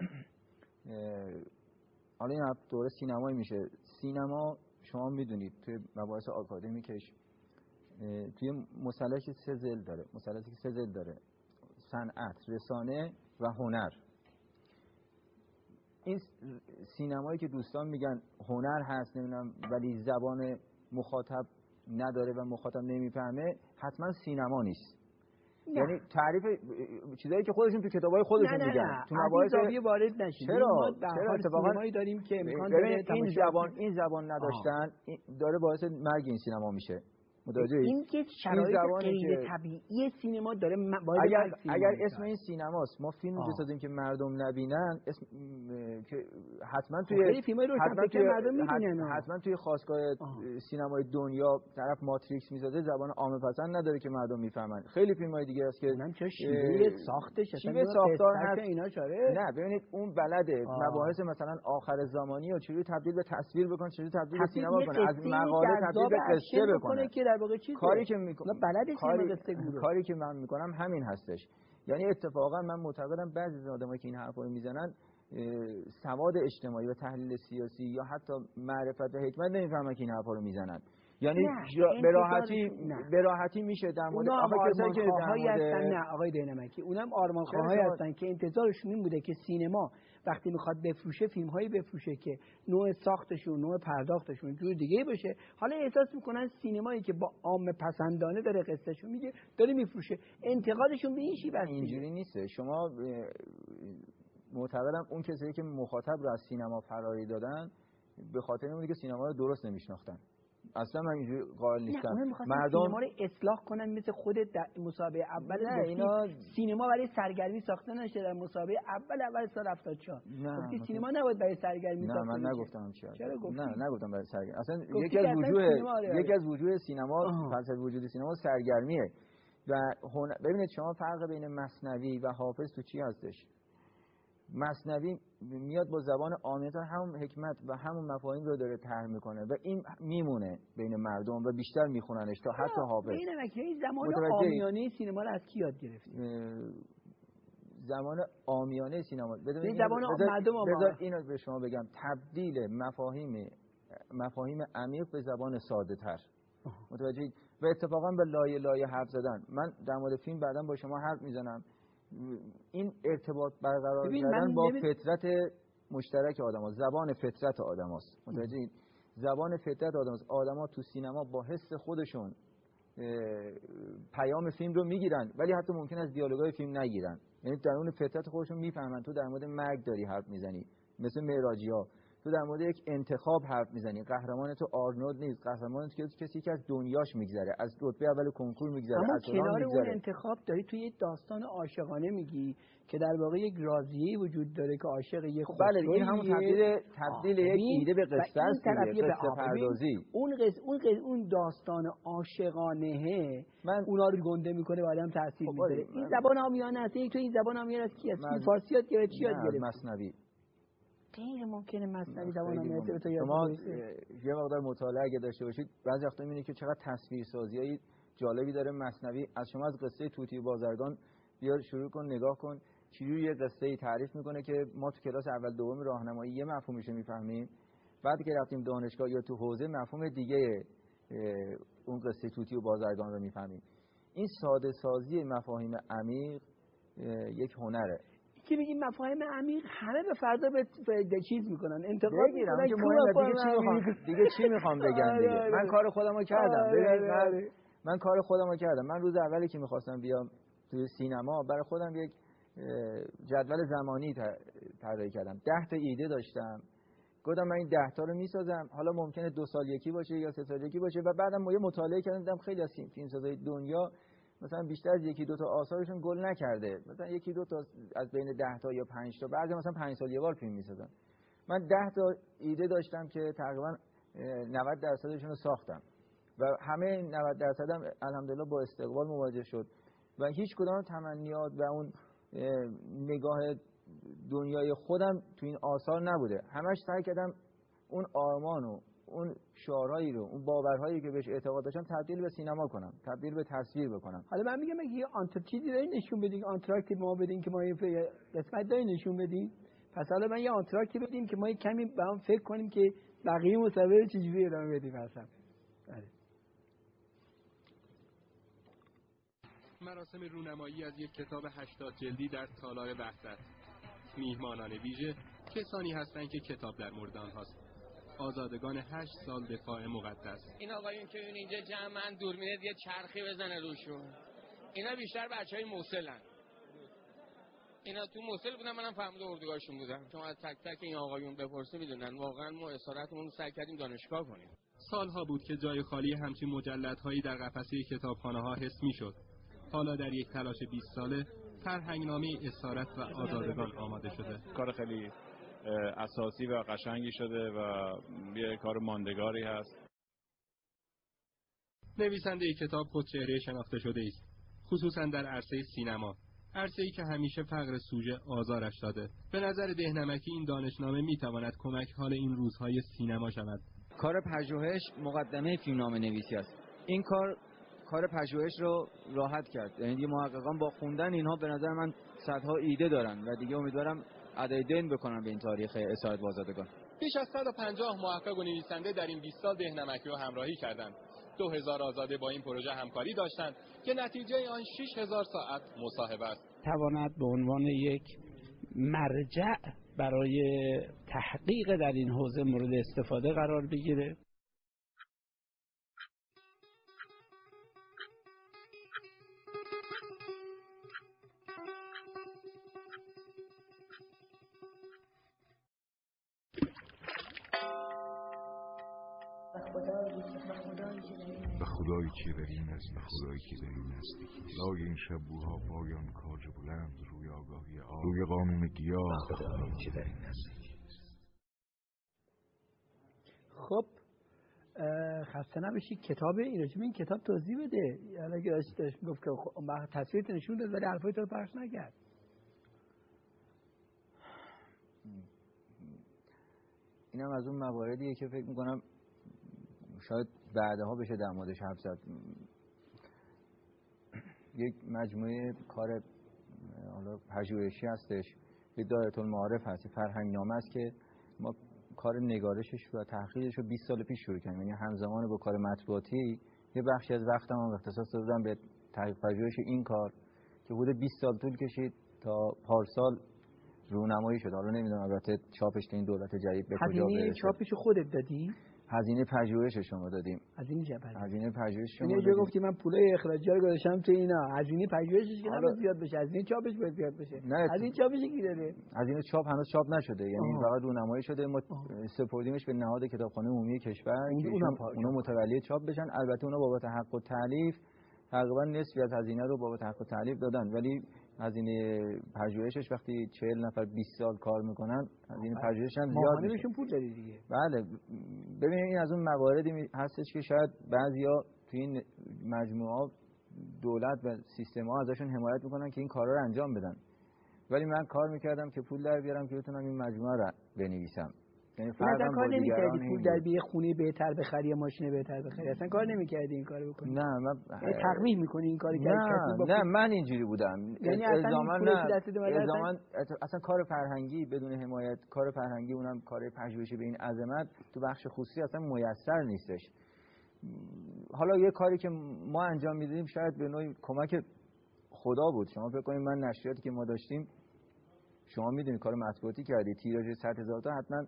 حالا این دوره سینمایی میشه. سینما شما میدونید توی مباحث آکادمیکش توی مثلث سه ضلع داره، مثلثی که سه ضلع داره: صنعت، رسانه و هنر. این سینمایی که دوستان میگن هنر هست نمیدونم ولی زبان مخاطب نداره و مخاطب نمیفهمه، حتما سینما نیست. نه. یعنی تعریف چیزایی که خودشون تو کتابای خودشون نه نه میگن نه. تو مباحث زاویه وارد نشید. چرا چرا سینمایی داریم که امکان داره این زبان این زبان نداشتن این داره باعث مرگ این سینما میشه. متوجه این که شرایط غیر طبیعی سینما داره اگر اگر اسم این سینماست ما فیلم بسازیم که مردم نبینن، اسم که حتما توی حتما توی مردم میبینن، حتما توی خاستگاه سینمای دنیا طرف ماتریکس میسازه زبان عامه پسند نداره که مردم میفهمن. خیلی فیلمای دیگه است که اونم چه شیوه ساختش اصلا ساختار هست اینا چاره. نه ببینید اون بلده مباحث مثلا آخر زمانی و چجوری تبدیل به تصویر بکنه، چجوری تبدیل به سینما کنه، از مقاله تبدیل به قصه بکنه که در واقع چیزه. کاری که میکنه کاری... کاری که من میکنم همین هستش. یعنی اتفاقا من معتقدم بعضی از آدمایی که این حرفا رو میزنن سواد اجتماعی و تحلیل سیاسی یا حتی معرفت و حکمت نمیفهمن که این حرفا رو میزنن. یعنی به راحتی به راحتی میشه در مورد آقا کسایی که در مورد نه آقای دهنمکی اونم آرمانخواهایی هستن که انتظارشون این بوده که سینما وقتی میخواد بفروشه فیلم‌هایی بفروشه که نوع ساختشون، نوع پرداختشون جور دیگه باشه. حالا احساس میکنن سینمایی که با عامه پسندانه داره قصهشون میگه داره میفروشه. انتقادشون به این شیوه است. اینجوری نیست. شما معتقدم اون کسایی که مخاطب رو از سینما فراری دادن به خاطر اینه که سینما رو درست نمیشناختن. اصلا من اینجوری قائل نیستم. مردم سینما رو اصلاح کنن مثل خودت در مسابقه اول گفتی اینا... سینما برای سرگرمی ساخته نشده. در مسابقه اول اول سال هفتاد و چهار گفتی سینما نباید برای سرگرمی ساخته نه من نگفتم چی. چرا گفتی؟ نه نگفتم برای سرگرمی. اصلا یکی از وجوه یکی از وجوه سینما فلسفه وجود سینما سرگرمیه. و هن... ببینید شما فرق بین مثنوی و حافظ تو چی هستش؟ مثنوی میاد با زبان عامیانه همون حکمت و همون مفاهیم رو داره طرح میکنه و این میمونه بین مردم و بیشتر میخوننش تا حتی حافظ. ببین این زمان عامیانه سینما رو از کی یاد گرفتی؟ زمان عامیانه سینما این زبان مردم عامه. بذار اینو به شما بگم، تبدیل مفاهیم مفاهیم عمیق به زبان ساده تر. متوجهید؟ و اتفاقا به لایه لایه حرف زدن. من در مورد فیلم بعداً با شما حرف میزنم. این ارتباط برقرار کردن با نمی... فطرت مشترک آدم‌ها، زبان فطرت آدم‌هاست. متوجهید؟ زبان فطرت آدم‌هاست. آدم‌ها تو سینما با حس خودشون پیام فیلم رو میگیرن، ولی حتی ممکن است دیالوگای فیلم نگیرن. یعنی درون فطرت خودشون میفهمن تو در مورد مرگ داری حرف میزنی، مثل معراجی‌ها. تو در مورد یک انتخاب حرف میزنی. قهرمان تو آرنولد نیست، قهرمان تو کسی که از دنیاش میگذره، از رتبه اول کنکور میگذره، اما از کنار اون انتخاب داری تو یه داستان عاشقانه میگی که در واقع یک راضیه وجود داره که عاشق یه خسرویه. بله این همون تبدیل تبدیل یک ایده به قصه است دیگه، قصه پردازی. اون قصه اون قصه اون داستان عاشقانه من اونا رو گنده میکنه و آدم تاثیر خب میذاره. این زبان عامیانه است. این تو این زبان عامیانه است کی است؟ من... فارسی یاد گرفت چی یاد گرفت؟ مثنوی. غیر ممکنه مثنوی زبان عامیانه تو یاد شما یه مقدار مطالعه اگه داشته باشید بعضی وقتا میبینید که چقدر تصویرسازیای جالبی داره مثنوی. از شما از قصه طوطی بازرگان بیار شروع کن نگاه کن چجوری یه قصه‌ای تعریف میکنه که ما تو کلاس اول دوم راهنمایی یه مفهومش رو میفهمیم، بعد که رفتیم دانشگاه یا تو حوزه مفهوم دیگه اون قصه طوطی و بازرگان رو میفهمیم. این ساده سازی مفاهیم عمیق یک هنره. که بگیم مفاهیم عمیق همه به فردا به چیز میکنن، انتقاد میکنن که مهمه دیگه چی میخوام دیگه چی میخوام بگم دیگه. من کار خودمو کردم. ببین من من کار خودمو کردم. من روز اولی که میخواستم بیام توی سینما برای خودم یک جدول زمانی طراحی کردم. ده تا ایده داشتم. گفتم من این ده تا رو میسازم. حالا ممکنه دو سال یکی باشه یا سه سال یکی باشه و بعدم ما یه مطالعه کردم دیدم خیلی از فیلمسازهای دنیا مثلا بیشتر از یکی دو تا آثارشون گل نکرده. مثلا یکی دو تا از بین ده تا یا پنج تا، بعضی مثلا پنج سال یه بار فیلم میسازن. من ده تا ایده داشتم که تقریبا نود درصدشون رو ساختم و همه نود درصدم الحمدلله با استقبال مواجه شد و هیچ کدام تمنیات و اون نگاه دنیای خودم تو این آثار نبوده. همش سعی کردم اون آرمانو، اون شعارهایی رو، اون باورهایی که بهش اعتقاد داشتم تبدیل به سینما کنم، تبدیل به تصویر بکنم. حالا من میگم اگه یه آنتر چیزی داری نشون بدین، آنتراکتی ما بدین که ما یه قسمت داری نشون بدین. پس حالا من یه آنتراکتی بدیم که ما یه کمی به هم فکر کنیم که بقیه مسابقه چجوری ادامه بدیم اصلا. بله. مراسم رونمایی از یک کتاب هشتاد جلدی در تالار وحدت. میهمانان ویژه کسانی هستند که کتاب در مورد آنهاست. آزادگان هشت سال دفاع مقدس. این آقایون که اون اینجا جمعن دوربینت یه چرخی بزنه روشون. اینا بیشتر بچهای موصلن. اینا تو موصل بودن، منم فهمیده اردوگاهشون بودم. چون از تک تک این آقایون بپرسی میدونن واقعا ما اسارتمون رو سعی کردیم دانشگاه کنیم. سالها بود که جای خالی همچین مجلدهایی در قفسه کتابخانه‌ها حس میشد. حالا در یک تلاش بیست ساله فرهنگنامه اسارت و آزادگان آماده شده. کار خیلی اساسی و قشنگی شده و یه کار ماندگاری هست. نویسنده کتاب خود چهره شناخته شده است، خصوصا در عرصه سینما، عرصه‌ای که همیشه فقر سوژه آزارش داده. به نظر دهنمکی این دانشنامه میتواند کمک حال این روزهای سینما شود. کار پژوهش مقدمه فیلمنامه نویسی است. این کار کار پژوهش رو راحت کرد. یعنی دیگه محققان با خوندن اینها به نظر من صدها ایده دارن و دیگه امیدوارم ادای دین بکنن به این تاریخ اسارت و آزادگان. بیش از صد و پنجاه محقق و نویسنده در این بیست سال دهنمکی رو همراهی کردند. دو هزار آزاده با این پروژه همکاری داشتند که نتیجه آن شش هزار ساعت مصاحبه است. تواند به عنوان یک مرجع برای تحقیق در این حوزه مورد استفاده قرار بگیره. خدا و خدایی که در این است و خدایی که در این نزدیکی است. لای این شبوها پایان کاج بلند روی آگاهی آب، روی قانون گیاه و خدایی که در این نزدیکی است. خب خسته نباشی. کتاب این راجب این کتاب توضیح بده. حالا که داشت داشت میگفت که خب تصویرت نشون داد ولی حرفای تو رو پخش نکرد. اینم از اون مواردیه که فکر میکنم شاید بعدها بشه در موردش حرف زد. یک مجموعه کار حالا پژوهشی هستش، یک دایره المعارف هست، فرهنگ نامه است که ما کار نگارشش و تحقیقش رو بیست سال پیش شروع کردیم. یعنی همزمان با کار مطبوعاتی یه بخشی از وقتم هم اختصاص دادم به تحقیق پژوهش این کار که حدود بیست سال طول کشید تا پارسال رونمایی شد. حالا نمیدونم البته چاپش که این دولت جدید به کجا برسه. هزینه چاپش خودت دادی؟ هزینه پژوهشش شما دادیم. هزینه چه پژوهش؟ هزینه پژوهش شما یعنی دادیم. گفتی من پولای اخراجی رو گذاشتم تو اینا، هزینه پژوهشش که نباید زیاد بشه، هزینه چاپش باید زیاد بشه. هزینه چاپش کی داده؟ هزینه چاپ هنوز چاپ نشده، یعنی فقط رونمایی شده. ما سپردیمش به نهاد کتابخانه عمومی کشور که اونا متولی چاپ بشن. البته اونا بابت حق التألیف تقریبا نصفی از هزینه رو بابت حق التألیف دادن، ولی هزینه پژوهشش وقتی چهل نفر بیست سال کار میکنن هزینه پژوهشش هم زیاد میشه. بهشون پول دادی دیگه. بله. ببینید این از اون مواردی هستش که شاید بعضیا تو این مجموعه دولت و سیستم ها ازشون حمایت میکنن که این کارا رو انجام بدن، ولی من کار میکردم که پول در بیارم که بتونم این مجموعه رو بنویسم. یعنی فرضاً کار نمی‌کردی پول در بیه خونه بهتر بخری یا ماشین بهتر بخری، اصلا کار نمی‌کردی این کارو بکنی؟ نه من یعنی تقبیح می‌کنی این کاری که کردی؟ نه من اینجوری بودم. یعنی اصلا نه الزاما اصلا کار فرهنگی بدون حمایت، کار فرهنگی اونم کار پژوهشی به این عظمت تو بخش خصوصی اصلا میسر نیستش. حالا یه کاری که ما انجام میدادیم شاید به نوعی کمک خدا بود. شما فکر کنید من نشریاتی که ما داشتیم، شما میدونید کار مطبوعاتی کردی، تیراژ صد هزار تا حتما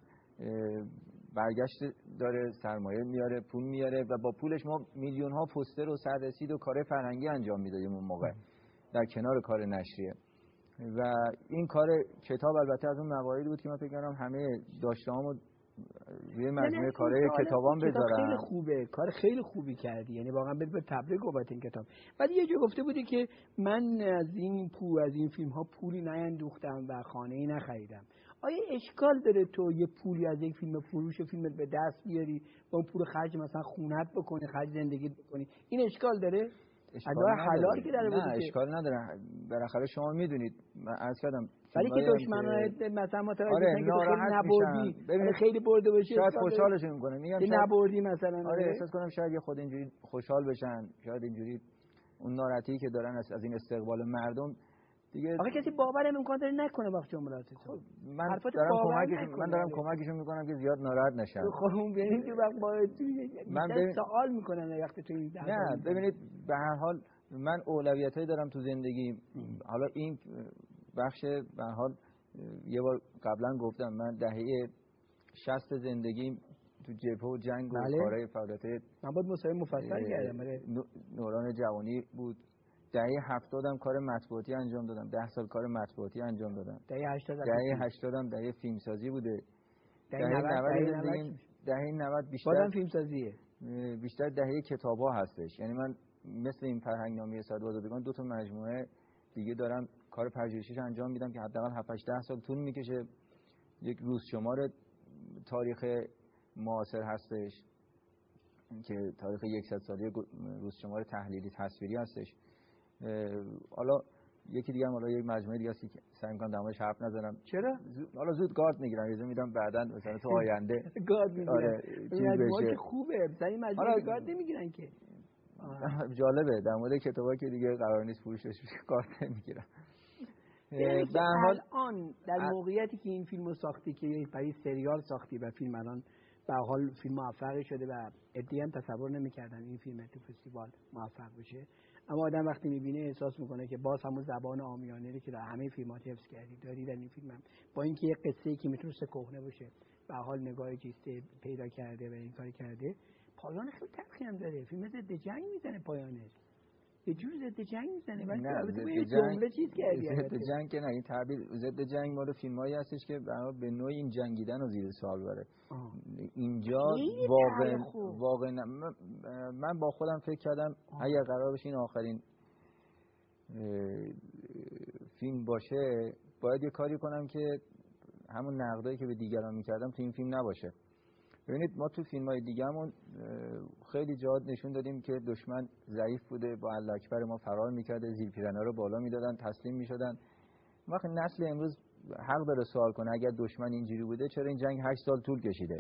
برگشت داره، سرمایه میاره، پول میاره و با پولش ما میلیون ها پوستر و سررسید و کار فرهنگی انجام میدادیم اون موقع در کنار کار نشریه. و این کار کتاب البته از اون مواردی بود که من فکر کردم همه داشته‌هامو روی مجموعه کارهای کتابام بذارم. خیلی خوبه، کار خیلی خوبی کردی، یعنی واقعا به تبریک بابت این کتاب. ولی یه جا گفته بودی که من از این پول از این فیلم ها پولی نیندوختم و خانه‌ای نخریدم. آیا اشکال داره تو یه پولی از یک فیلم فروش فیلمت به دست بیاری با اون پول خرج مثلا خونت بکنی، خرج زندگیت بکنی؟ این اشکال داره؟ اشکال حلال که داره. نه اشکال نداره. بالاخره شما میدونید من عرض کردم ولی که دشمنای مثلا متوجه آره که خیلی نبردی، ببین خیلی برده باشی شاید خوشحالشون میکنه. میگم شاید نبردی مثلا. آره احساس کنم شاید یه خود اینجوری خوشحال بشن، شاید اینجوری اون ناراحتی که دارن از این استقبال مردم دیگه. آخه کسی باورم امکان داره نکنه وقت جملات تو. خب من دارم کمکشون من دارم کمکشون میکنم که زیاد ناراحت نشن. خب اون ببین که وقت با من ببین سوال میکنن وقتی تو این نه ببینید به هر حال من اولویتایی دارم تو زندگی. حالا این بخش به هر حال یه بار قبلا گفتم من دهه شصت زندگیم تو جبهه و جنگ و بله. کارهای فعالیت من باید مصاحبه مفصل کردم. دوران جوانی بود. دهه هفتادم کار مطبوعاتی انجام دادم. ده سال کار مطبوعاتی انجام دادم. دهه هشتاد دهه هشتادم دهه فیلمسازی بوده. دهه نود زندگیم دهه نود بیشتر بازم فیلمسازیه. بیشتر دهه کتاب‌ها هستش. یعنی من مثل این فرهنگ نامه صد آزادگان دو تا مجموعه دیگه دارم کار پژوهشیش انجام میدم که حداقل هفت هشت سال طول میکشه. یک روز شمار تاریخ معاصر هستش که تاریخ صد ساله روز شمار تحلیلی تصویری هستش. حالا یکی دیگه هم حالا یک مجموعه دیگه هستی که سعی می‌کنم در موردش حرف نزنم. چرا؟ حالا زود گارد میگیرم، اجازه میدم بعداً مثلا تو آینده گارد میگیرم. آره مجموعه که خوبه، مثلا این مجموعه گارد نمیگیرن که. جالبه در مورد کتابایی که دیگه قرار نیست فروشش بشه گارد نمیگیرن. به هر حال در موقعیتی که این فیلمو ساختی که یک برای سریال ساختی و فیلم الان به حال فیلم موفقی شده و عده‌ای هم تصور نمی‌کردن این فیلم تو فستیوال موفق بشه، اما آدم وقتی می‌بینه احساس می‌کنه که باز همون زبان عامیانه‌ای که در همه فیلم‌ها حفظ کردی داری در این فیلم هم. با اینکه یک قصه‌ای که میتونه کهنه باشه به حال نگاه جسته پیدا کرده و این کاری کرده. پایان خیلی تلخی هم داره. فیلم ضد جنگ میزنه پایانش. یه جور ضد جنگ میزنه. ولی نه البته ضد یه جنگ جمله چیز کردی. ضد جنگ که نه، این تعبیر ضد جنگ مال فیلمایی هستش که به نوعی این جنگیدن رو زیر سوال بره. اینجا واقعا واقعا من با خودم فکر کردم اگر قرار باشه این آخرین فیلم باشه باید یه کاری کنم که همون نقدایی که به دیگران میکردم تو این فیلم نباشه. ببینید ما تو فیلم‌های دیگه‌مون خیلی جا نشون دادیم که دشمن ضعیف بوده، با الله اکبر ما فرار می‌کرده، زیر پیرن‌ها رو بالا می‌دادن، تسلیم می‌شدن. وقتی نسل امروز حق داره سوال کنه اگر دشمن اینجوری بوده چرا این جنگ هشت سال طول کشیده؟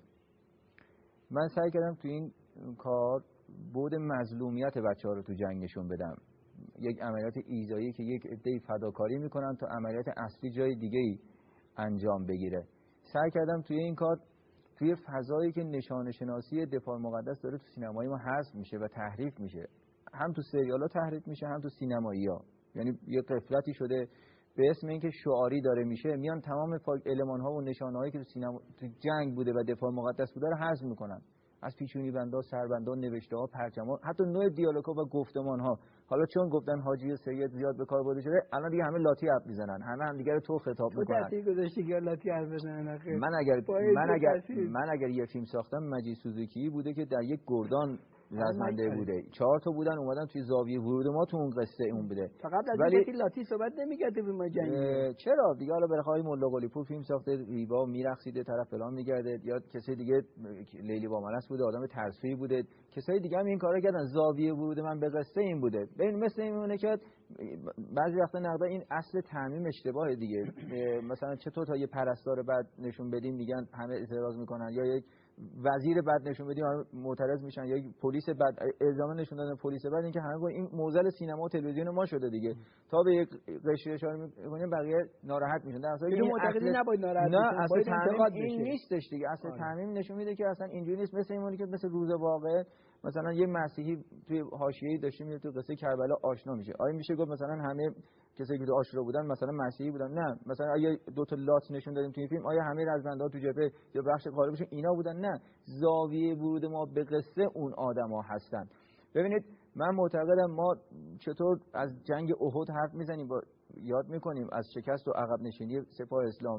من سعی کردم تو این کار بود مظلومیت بچه‌ها رو تو جنگ نشون بدم. یک عملیات ایذایی که یک عده‌ای فداکاری می‌کنن تا عملیات اصلی جای دیگه‌ای انجام بگیره. سعی کردم توی این کار توی فضایی که نشان شناسی دفاع مقدس داره تو سینمایی ما حذف میشه و تحریف میشه، هم تو سریالا تحریف میشه هم تو سینمایی‌ها. یعنی یه قفلتی شده به اسم اینکه شعاری داره میشه، میان تمام المان‌ها و نشانه‌هایی که تو سینما تو جنگ بوده و دفاع مقدس بوده رو حذف میکنن، از پیشونی بندا، سربندا، نوشته‌ها، پرچم‌ها، حتی نوع دیالوگ‌ها و گفتمان‌ها. حالا چون گفتن حاجی و سید زیاد به کار برده شده الان دیگه همه لاتی حرف میزنن، همه هم دیگه رو تو خطاب میکنن. تو تاثیر گذاشتی که لاتی حرف بزنن. من اگر من اگر من اگر یه فیلم ساختم مجید سوزوکی بوده که در یک گردان رزمنده بوده، چهار تا بودن اومدن توی زاویه ورود ما تو اون قصه اون بوده. فقط از ولی لاتی صحبت نمی‌کرد به ما جنگی. چرا دیگه حالا برخای مولا قلی پور فیلم ساخته، ریبا میرقصیده، طرف فلان میگرده، یا کسی دیگه لیلی بامرس بوده، آدم ترسویی بوده، کسای دیگه هم این کارا کردن. زاویه ورود من به قصه این بوده. ببین مثل اینونه که بعضی وقتا نقدا این اصل تعمیم اشتباهه دیگه. مثلا چطور تا یه پرستار بعد نشون بدیم میگن همه اعتراض میکنن، یا یک وزیر بد نشون بدیم معترض میشن، یا پلیس بد الزاما نشون دادن پلیس بد. این که همه این موزل سینما و تلویزیون ما شده دیگه. تا به یک قشری اشاره میکنیم بقیه ناراحت میشن. در اصل این معتقدی نباید ناراحت بشن. نه اصل تعمیم این نیستش دیگه. اصل تعمیم نشون میده که اصلا اینجوری نیست. مثل اینونه که مثل روز واقع مثلا یه مسیحی توی حاشیه‌ای داشته میره تو قصه کربلا آشنا میشه. آیا میشه گفت مثلا همه کسایی که تو عاشورا بودن مثلا مسیحی بودن؟ نه. مثلا آیا دو تا لات نشون دادیم توی فیلم آیا همه رزمندها تو جبهه یا بخش غالبشون اینا بودن؟ نه. زاویه ورود ما به قصه اون آدما هستن. ببینید من معتقدم ما چطور از جنگ احد حرف میزنیم، با یاد میکنیم از شکست و عقب نشینی سپاه اسلام،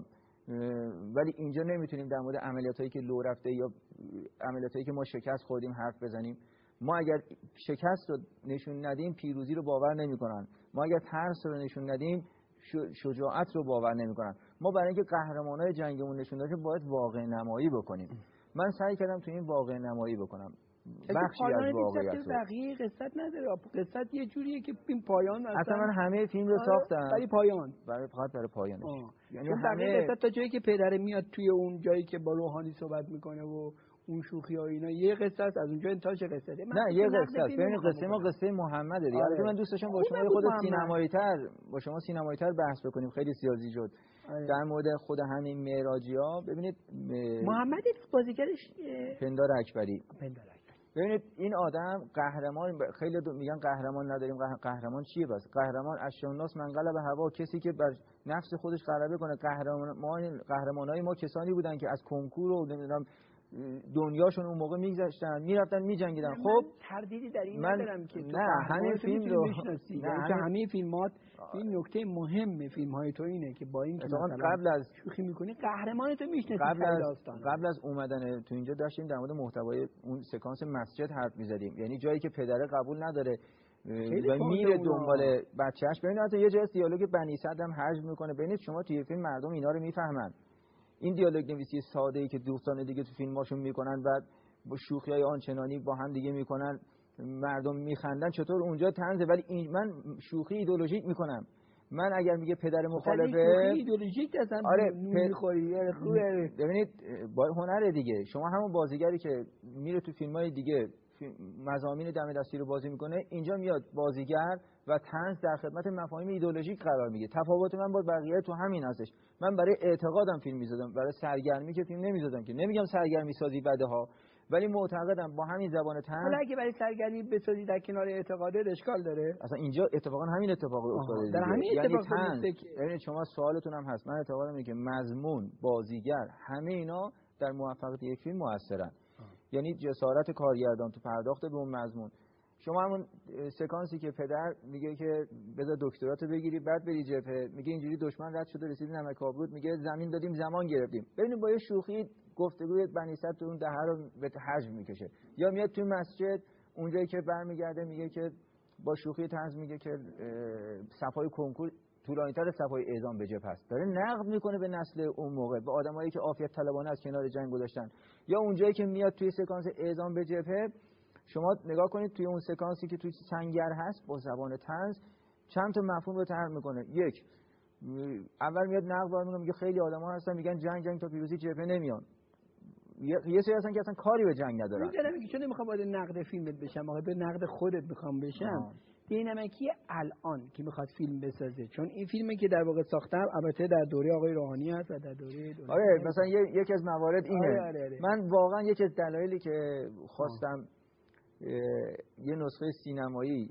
ولی اینجا نمیتونیم در مورد عملیاتایی که لو رفته یا عملیاتایی که ما شکست خوردیم حرف بزنیم. ما اگر شکست رو نشون ندیم پیروزی رو باور نمیکنن. ما اگر ترس رو نشون ندیم شجاعت رو باور نمیکنن. ما برای اینکه قهرمانای جنگمون نشون دادیم باید واقع نمایی بکنیم. من سعی کردم تو این واقع نمایی بکنم. بخشی از واقعیت رو. بقیه قصت نداره. قصت یه جوریه که این پایان اصلا, اصلا من همه فیلم رو ساختم برای پایان، برای فقط برای پایانش. یعنی همه قصت تا جایی که پدر میاد توی اون جایی که با روحانی صحبت میکنه و اون شوخی ها اینا یه قصه است، از اونجا انتهاش قصه. نه یه قصه است. ببین قصه ما قصه محمده دیگه. البته من دوست داشتم با شما خود سینمایی تر با شما سینمایی تر بحث بکنیم. خیلی سیاسی شد آره. در مورد خود همین معراجی‌ها. ببینید محمد بازیگرش پندار اکبری. پندار ببینید این آدم قهرمان، خیلی میگن قهرمان نداریم. قهرمان چیه بس؟ قهرمان اشناس منقلب هوا، کسی که بر نفس خودش غلبه کنه. قهرمان قهرمانای ما کسانی بودن که از کنکور و نمیدونم دنیاشون اون موقع میگذشتن میرفتن میجنگیدن. خب تردیدی در این ندارم که تو نه همین فیلم رو میشناسی، نه همین همه فیلمات این نکته مهم فیلم های تو اینه که با این که قبل از شوخی میکنی قهرمان تو میشناسی. قبل از قبل از اومدن تو اینجا داشتیم در مورد محتوای اون سکانس مسجد حرف میزدیم. یعنی جایی که پدره قبول نداره و میره دنبال بچه‌اش. ببینید حتی یه جای دیالوگ بنی صدر هم حذف میکنه. ببینید شما توی فیلم مردم اینا رو میفهمن. این دیالوگ نویسی ساده‌ای که دوستان دیگه تو فیلماشون میکنن و با شوخی‌های آنچنانی با هم دیگه میکنن مردم میخندن، چطور اونجا طنزه ولی این من شوخی ایدئولوژیک میکنم. من اگر میگه پدر مخالفه شوخی ایدئولوژیک اصلا آره میخوری خوبه. ببینید با هنر دیگه شما همون بازیگری که میره تو فیلم‌های دیگه مضامین دم دستی رو بازی میکنه اینجا میاد بازیگر و طنز در خدمت مفاهیم ایدئولوژیک قرار میگیره. تفاوت من با بقیه تو همین هستش. من برای اعتقادم فیلم میزدم، برای سرگرمی که فیلم نمیزدم که نمیگم سرگرمی سازی بده ها، ولی معتقدم با همین زبان طنز. حالا اگه برای سرگرمی بسازی در کنار اعتقادات اشکال داره؟ اصلا اینجا اتفاقا همین اتفاق افتاده در همین اتفاق یعنی ببینید شما سوالتون هم هست. من اعتقادم اینه که مضمون، بازیگر، همه اینا در موفقیت یک فیلم موثرن. یعنی جسارت کارگردان تو پرداخت به اون مضمون، شما همون سکانسی که پدر میگه که بذار دکتراتو بگیری بعد بری جبهه، میگه اینجوری دشمن رد شده رسیدی نمک آبرود، میگه زمین دادیم زمان گرفتیم. ببینید با یه شوخی گفتگوی بنی صد تو اون دهه رو به حجم میکشه. یا میاد توی مسجد اونجایی که برمیگرده میگه که با شوخی طنز میگه که صفای کنکور طولانی‌تر صفای اعدام به جبهه است. داره نقد میکنه به نسل اون موقع، به آدمایی که عافیت طلبانه از کنار جنگ گذاشتن. یا اونجایی که میاد توی سکانس اعدام به جبهه، شما نگاه کنید توی اون سکانسی که توی سنگر هست با زبان طنز چند تا مفهوم رو طرح میکنه. یک، اول میاد نقد وارد میگه خیلی آدما هستن میگن جنگ جنگ تا پیروزی جبهه نمیان. یه سری هستن که اصلا کاری به جنگ ندارن. میگم که چون نمیخوام وارد نقد فیلمت بشم، آقا به نقد خودت میخوام بشم. دینمکی الان که میخواد فیلم بسازه، چون این فیلمی که در واقع ساختم البته در دوره آقای روحانی هست و در دوره آره مثلا یکی از موارد اینه. آره آره آره. من واقعا یکی از دلایلی که خواستم یه نسخه سینمایی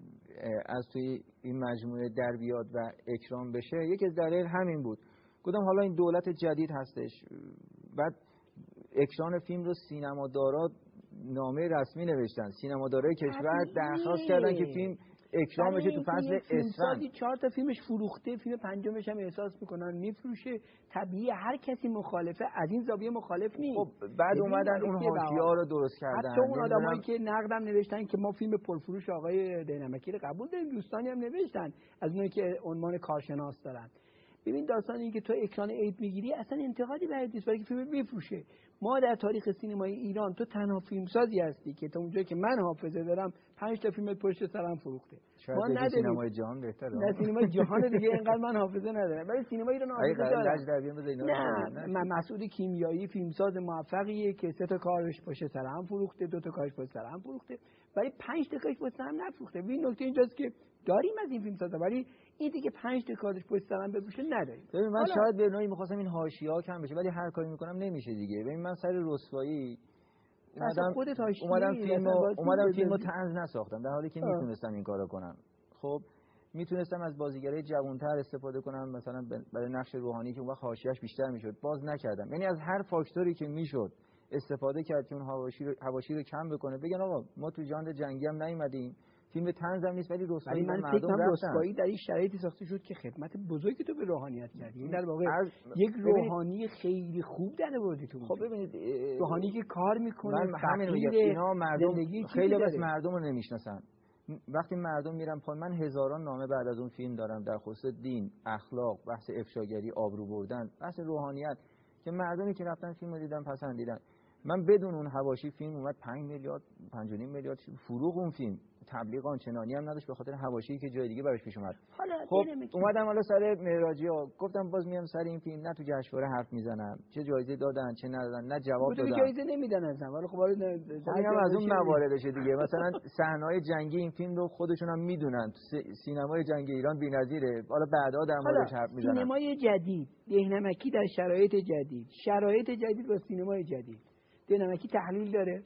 از توی این مجموعه در بیاد و اکرام بشه، یکی از دلایل همین بود. گفتم حالا این دولت جدید هستش، بعد اکران فیلم رو سینمادارا نامه رسمی نوشتن، سینمادارای کشور درخواست کردن که فیلم اکرام بشه تو فصل اسفند. چهار تا فیلمش فروخته، فیلم پنجمش هم احساس میکنن میفروشه. طبیعی هر کسی مخالفه، از این زاویه مخالف نیست. خب بعد اومدن اون حاشیه‌ها رو درست کردن. حتی اون آدمایی که نقدم نوشتن که ما فیلم پرفروش آقای دینمکی رو قبول داریم، دوستانی هم نوشتن از اونایی که عنوان کارشناس دارن. ببین داستان این که تو اکران عید میگیری اصلا انتقادی برای نیست، برای که فیلم بفروشه. ما در تاریخ سینمای ایران تو تنها فیلمسازی هستی که تا اونجایی که من حافظه دارم پنج تا فیلم پشت سرم فروخته. ما نداریم. سینمای جهان بهتره. نه سینمای جهان دیگه اینقدر من حافظه ندارم، ولی سینمای ایران حافظه دارم. نه من مسعود کیمیایی فیلمساز موفقیه که سه تا کارش پشت سرم فروخته، دو تا کارش پشت سرم فروخته، ولی پنج تا کارش پشت سرم نفروخته. این نکته اینجاست که داریم از این فیلمسازا، ولی این دیگه پنج تا کارش پشت سرم بفروشه نداریم. ببین من شاید به نوعی می‌خواستم این حاشیه‌ها کم بشه، ولی هر کاری می‌کنم نمیشه دیگه. ببین من سر رسوایی اومدم اومدم فیلمو اومدم فیلمو طنز نساختم، در حالی که میتونستم این کارو کنم. خب میتونستم از بازیگرای جوان‌تر استفاده کنم، مثلا برای نقش روحانی که اون وقت حاشیه‌اش بیشتر میشد، باز نکردم. یعنی از هر فاکتوری که میشد استفاده کرد که اون حواشی رو حواشی رو کم بکنه. بگن آقا ما تو ژانر جنگی هم نیومدیم، فیلم طنز هم نیست، ولی رسوایی من مردم رفتن. رسوایی در این شرایطی ساخته شد که خدمت بزرگی تو به روحانیت کردی. این در واقع از... یک روحانی خیلی خوب در آوردی تو. خب ببینید روحانی که کار میکنه، من همین میگم اینا مردم خیلی از مردم رو نمیشناسن. وقتی مردم میرن پایین، من هزاران نامه بعد از اون فیلم دارم در خصوص دین، اخلاق، بحث افشاگری، آبرو بردن، بحث روحانیت، که مردمی که رفتن فیلم رو دیدن پسندیدن. من بدون اون حواشی فیلم اومد پنج میلیارد پنج و نیم میلیارد فروغ اون فیلم، تبلیغ آنچنانی هم نداشت به خاطر حواشی که جای دیگه براش پیش اومد. خب اومدم حالا سر معراجی‌ها گفتم باز میام سر این فیلم، نه تو جشنواره حرف میزنم، چه جایزه دادن چه ندادن، نه جواب دادن. جایزه نمیدن ازم، ولی خب اینم از اون مواردشه دیگه. مثلا صحنه‌های جنگی این فیلم رو خودشون هم میدونن، سینمای جنگی ایران بی‌نظیره. حالا بعدا در موردش حرف میزنن. سینمای جدید، دهنمکی در شرایط جدید، شرایط جدید و سینمای جدید. دینمکی تحلیل داره.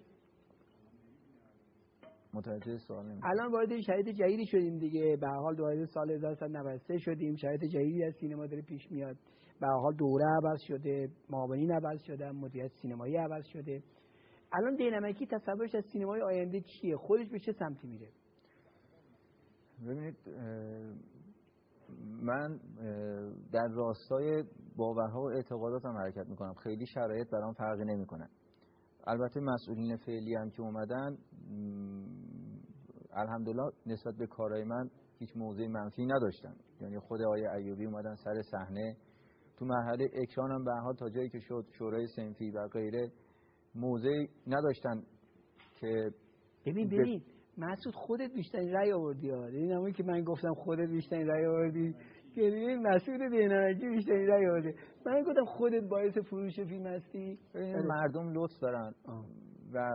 متوجه سوال نمیشم. الان وارد شرایط جدیدی شدیم دیگه، به هر حال وارد سال هزار و سیصد و نود و سه شدیم، شرایط جدیدی از سینما داره پیش میاد. به هر حال دوره عوض شده، معاونین عوض شده، مدیریت سینمایی عوض شده. الان دینمکی تصورش از سینمای آینده چیه؟ خودش به چه سمتی میره؟ ببینید من در راستای باورها و اعتقاداتم حرکت میکنم، خیلی شرایط برام فرقی نمیکنه. البته مسئولین فعلی هم که اومدن الحمدلله نسبت به کارهای من هیچ موضع منفی نداشتن. یعنی خود آقای ایوبی اومدن سر صحنه، تو مرحله اکران هم به هر حال تا جایی که شد شورای صنفی و غیره موضع نداشتن که ببین ببین مسعود خودت بیشترین رأی آوردی ها. این همونی که من گفتم خودت بیشترین رأی آوردی، که ببین مسعود دینمکی بیشترین رأی آورده. من گفتم خودت باعث فروش فیلم هستی. مردم لطف دارن و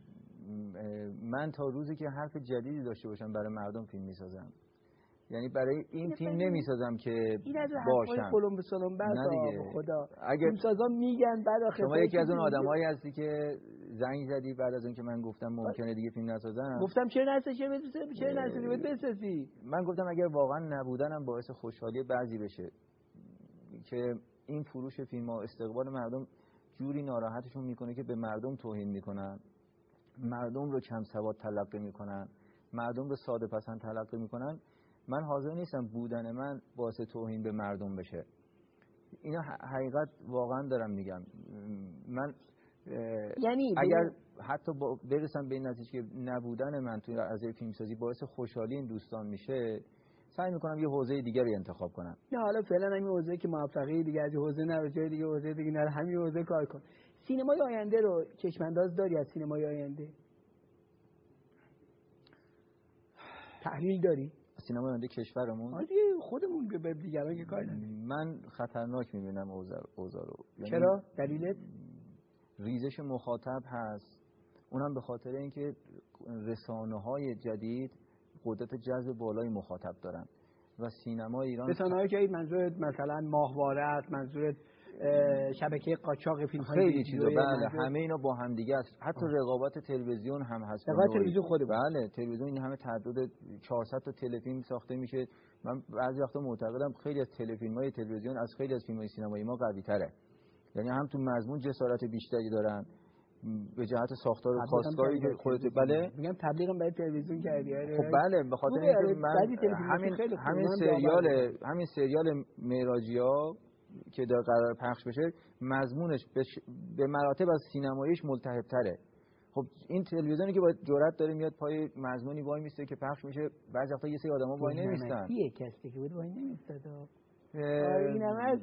من تا روزی که حرف جدیدی داشته باشم برای مردم فیلم میسازم. یعنی برای این فیلم نمیسازم که باشم. قلم به سلم بعد به خدا. اگه فیلمسازا میگن بعد آخر شما یکی از اون آدمایی هستی که زنگ زدی بعد از اون که من گفتم ممکنه دیگه فیلم نسازم. گفتم چرا نسازی؟ چرا نسازی؟ بسازی. من گفتم اگر واقعا نبودنم باعث خوشحالی بعضی بشه که این فروش فیلم‌ها استقبال مردم جوری ناراحتشون میکنه که به مردم توهین میکنن، مردم رو کم سواد تلقی میکنن، مردم به ساده پسند تلقی میکنن، من حاضر نیستم بودن من باعث توهین به مردم بشه. اینا حقیقت واقعا دارم میگم. من یعنی اگر حتی برسم به این نتیجه که نبودن من توی عرصه فیلمسازی باعث خوشحالی این دوستان میشه، سعی میکنم یه حوزه دیگری انتخاب کنم. نه حالا فعلا همین حوزه که موفقی دیگه، از حوزه نرو جای دیگه، حوزه دیگه نرو، همین حوزه کار کن. سینمای آینده رو چشمانداز داری از سینمای آینده؟ تحلیل داری؟ سینمای آینده کشورمون؟ آره خودمون به دیگران که کاری نداریم. من خطرناک میبینم اوضاع رو. یعنی چرا؟ دلیلت؟ ریزش مخاطب هست. اونم به خاطر اینکه رسانه‌های جدید قدرت جذب بالای مخاطب دارن و سینما ایران رسانه‌هایی که منظورت مثلا ماهواره است، منظورت شبکه قاچاق فیلم‌های خیلی چیزا، بله همه اینا با هم دیگه است. حتی آه. رقابت تلویزیون هم هست. رقابت تلویزیون خوده بله تلویزیون این همه تعدد چهارصد تا تلفیلم ساخته میشه. من بعضی وقتا معتقدم خیلی از تلفیلم‌های تلویزیون از خیلی از فیلم‌های سینمایی ما قوی‌تره. یعنی هم تو مضمون جسارت بیشتری دارن به جهت ساختار و خواستگاهی که خودت بله میگم تبلیغم برای تلویزیون کردی. خب بله به خاطر اینکه من همین همین سریال همین سریال معراجی‌ها که در قرار پخش بشه مضمونش به مراتب از سینماییش ملتهب‌تره. خب این تلویزیونی که باید جرأت داره میاد پای مضمونی وای میسته که پخش میشه، بعضی وقتا یه سری آدما وای نمیستن. یه کسی که بود وای نمیستاد. اینم از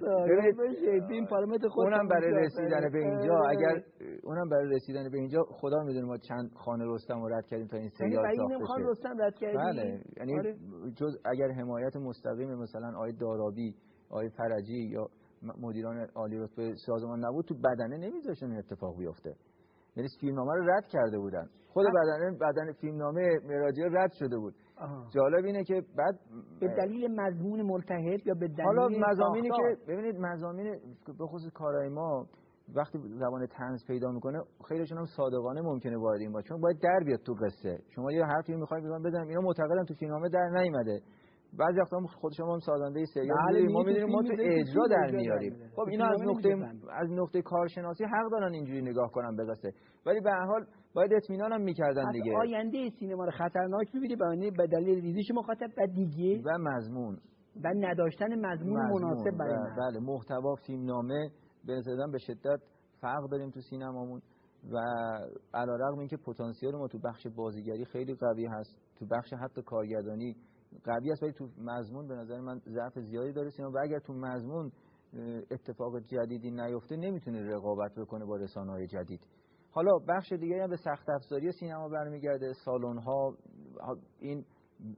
این پارامتر خود اونم برای رسیدن به اینجا اگر اونم برای رسیدن به اینجا خدا میدونه ما چند خانه رستم رو رد کردیم تا این سریال ساخته شه. خانه رستم رد کردیم. بله یعنی آره. جز اگر حمایت مستقیم مثلا آقای دارابی، آقای فرجی یا مدیران عالی رتبه سازمان نبود تو بدنه نمیذاشتن این اتفاق بیفته. یعنی فیلمنامه رو رد کرده بودن. خود بدنه بدن فیلمنامه معراجی‌ها رد شده بود. آها. جالب اینه که بعد به دلیل مضمون ملتهب یا به دلیل حالا مضامینی که ببینید مضامین به خصوص کارهای ما وقتی زبان طنز پیدا میکنه خیلیشون هم صادقانه ممکنه وارد این باشه، چون باید در بیاد تو قصه. شما یه حرفی میخواید بگم بزنم اینا معتقدن تو فیلمنامه در نیومده. بعضی وقتا خود شما هم سازنده سریال بله ما میدونیم ما تو اجرا در میاریم. خب اینا از نقطه از نقطه کارشناسی حق دارن اینجوری نگاه کنن به قصه، ولی به هر حال باید اطمینان هم میکردن دیگه. آینده سینما رو خطرناک می‌بینی به دلیل ریزش مخاطب و دیگه و مضمون و نداشتن مضمون, مضمون مناسب برای من. بله محتوا فیلمنامه به نظرم به شدت فرق داریم تو سینمامون و علیرغم اینکه پتانسیل ما تو بخش بازیگری خیلی قوی هست، تو بخش حتی کارگردانی قوی است، ولی تو مضمون به نظر من ضعف زیادی داره سینما و اگر تو مضمون اتفاق جدیدی نیفته نمیتونه رقابت بکنه با رسانه‌های جدید. حالا بخش دیگری هم به سخت افزاری سینما برمیگرده، سالن‌ها، این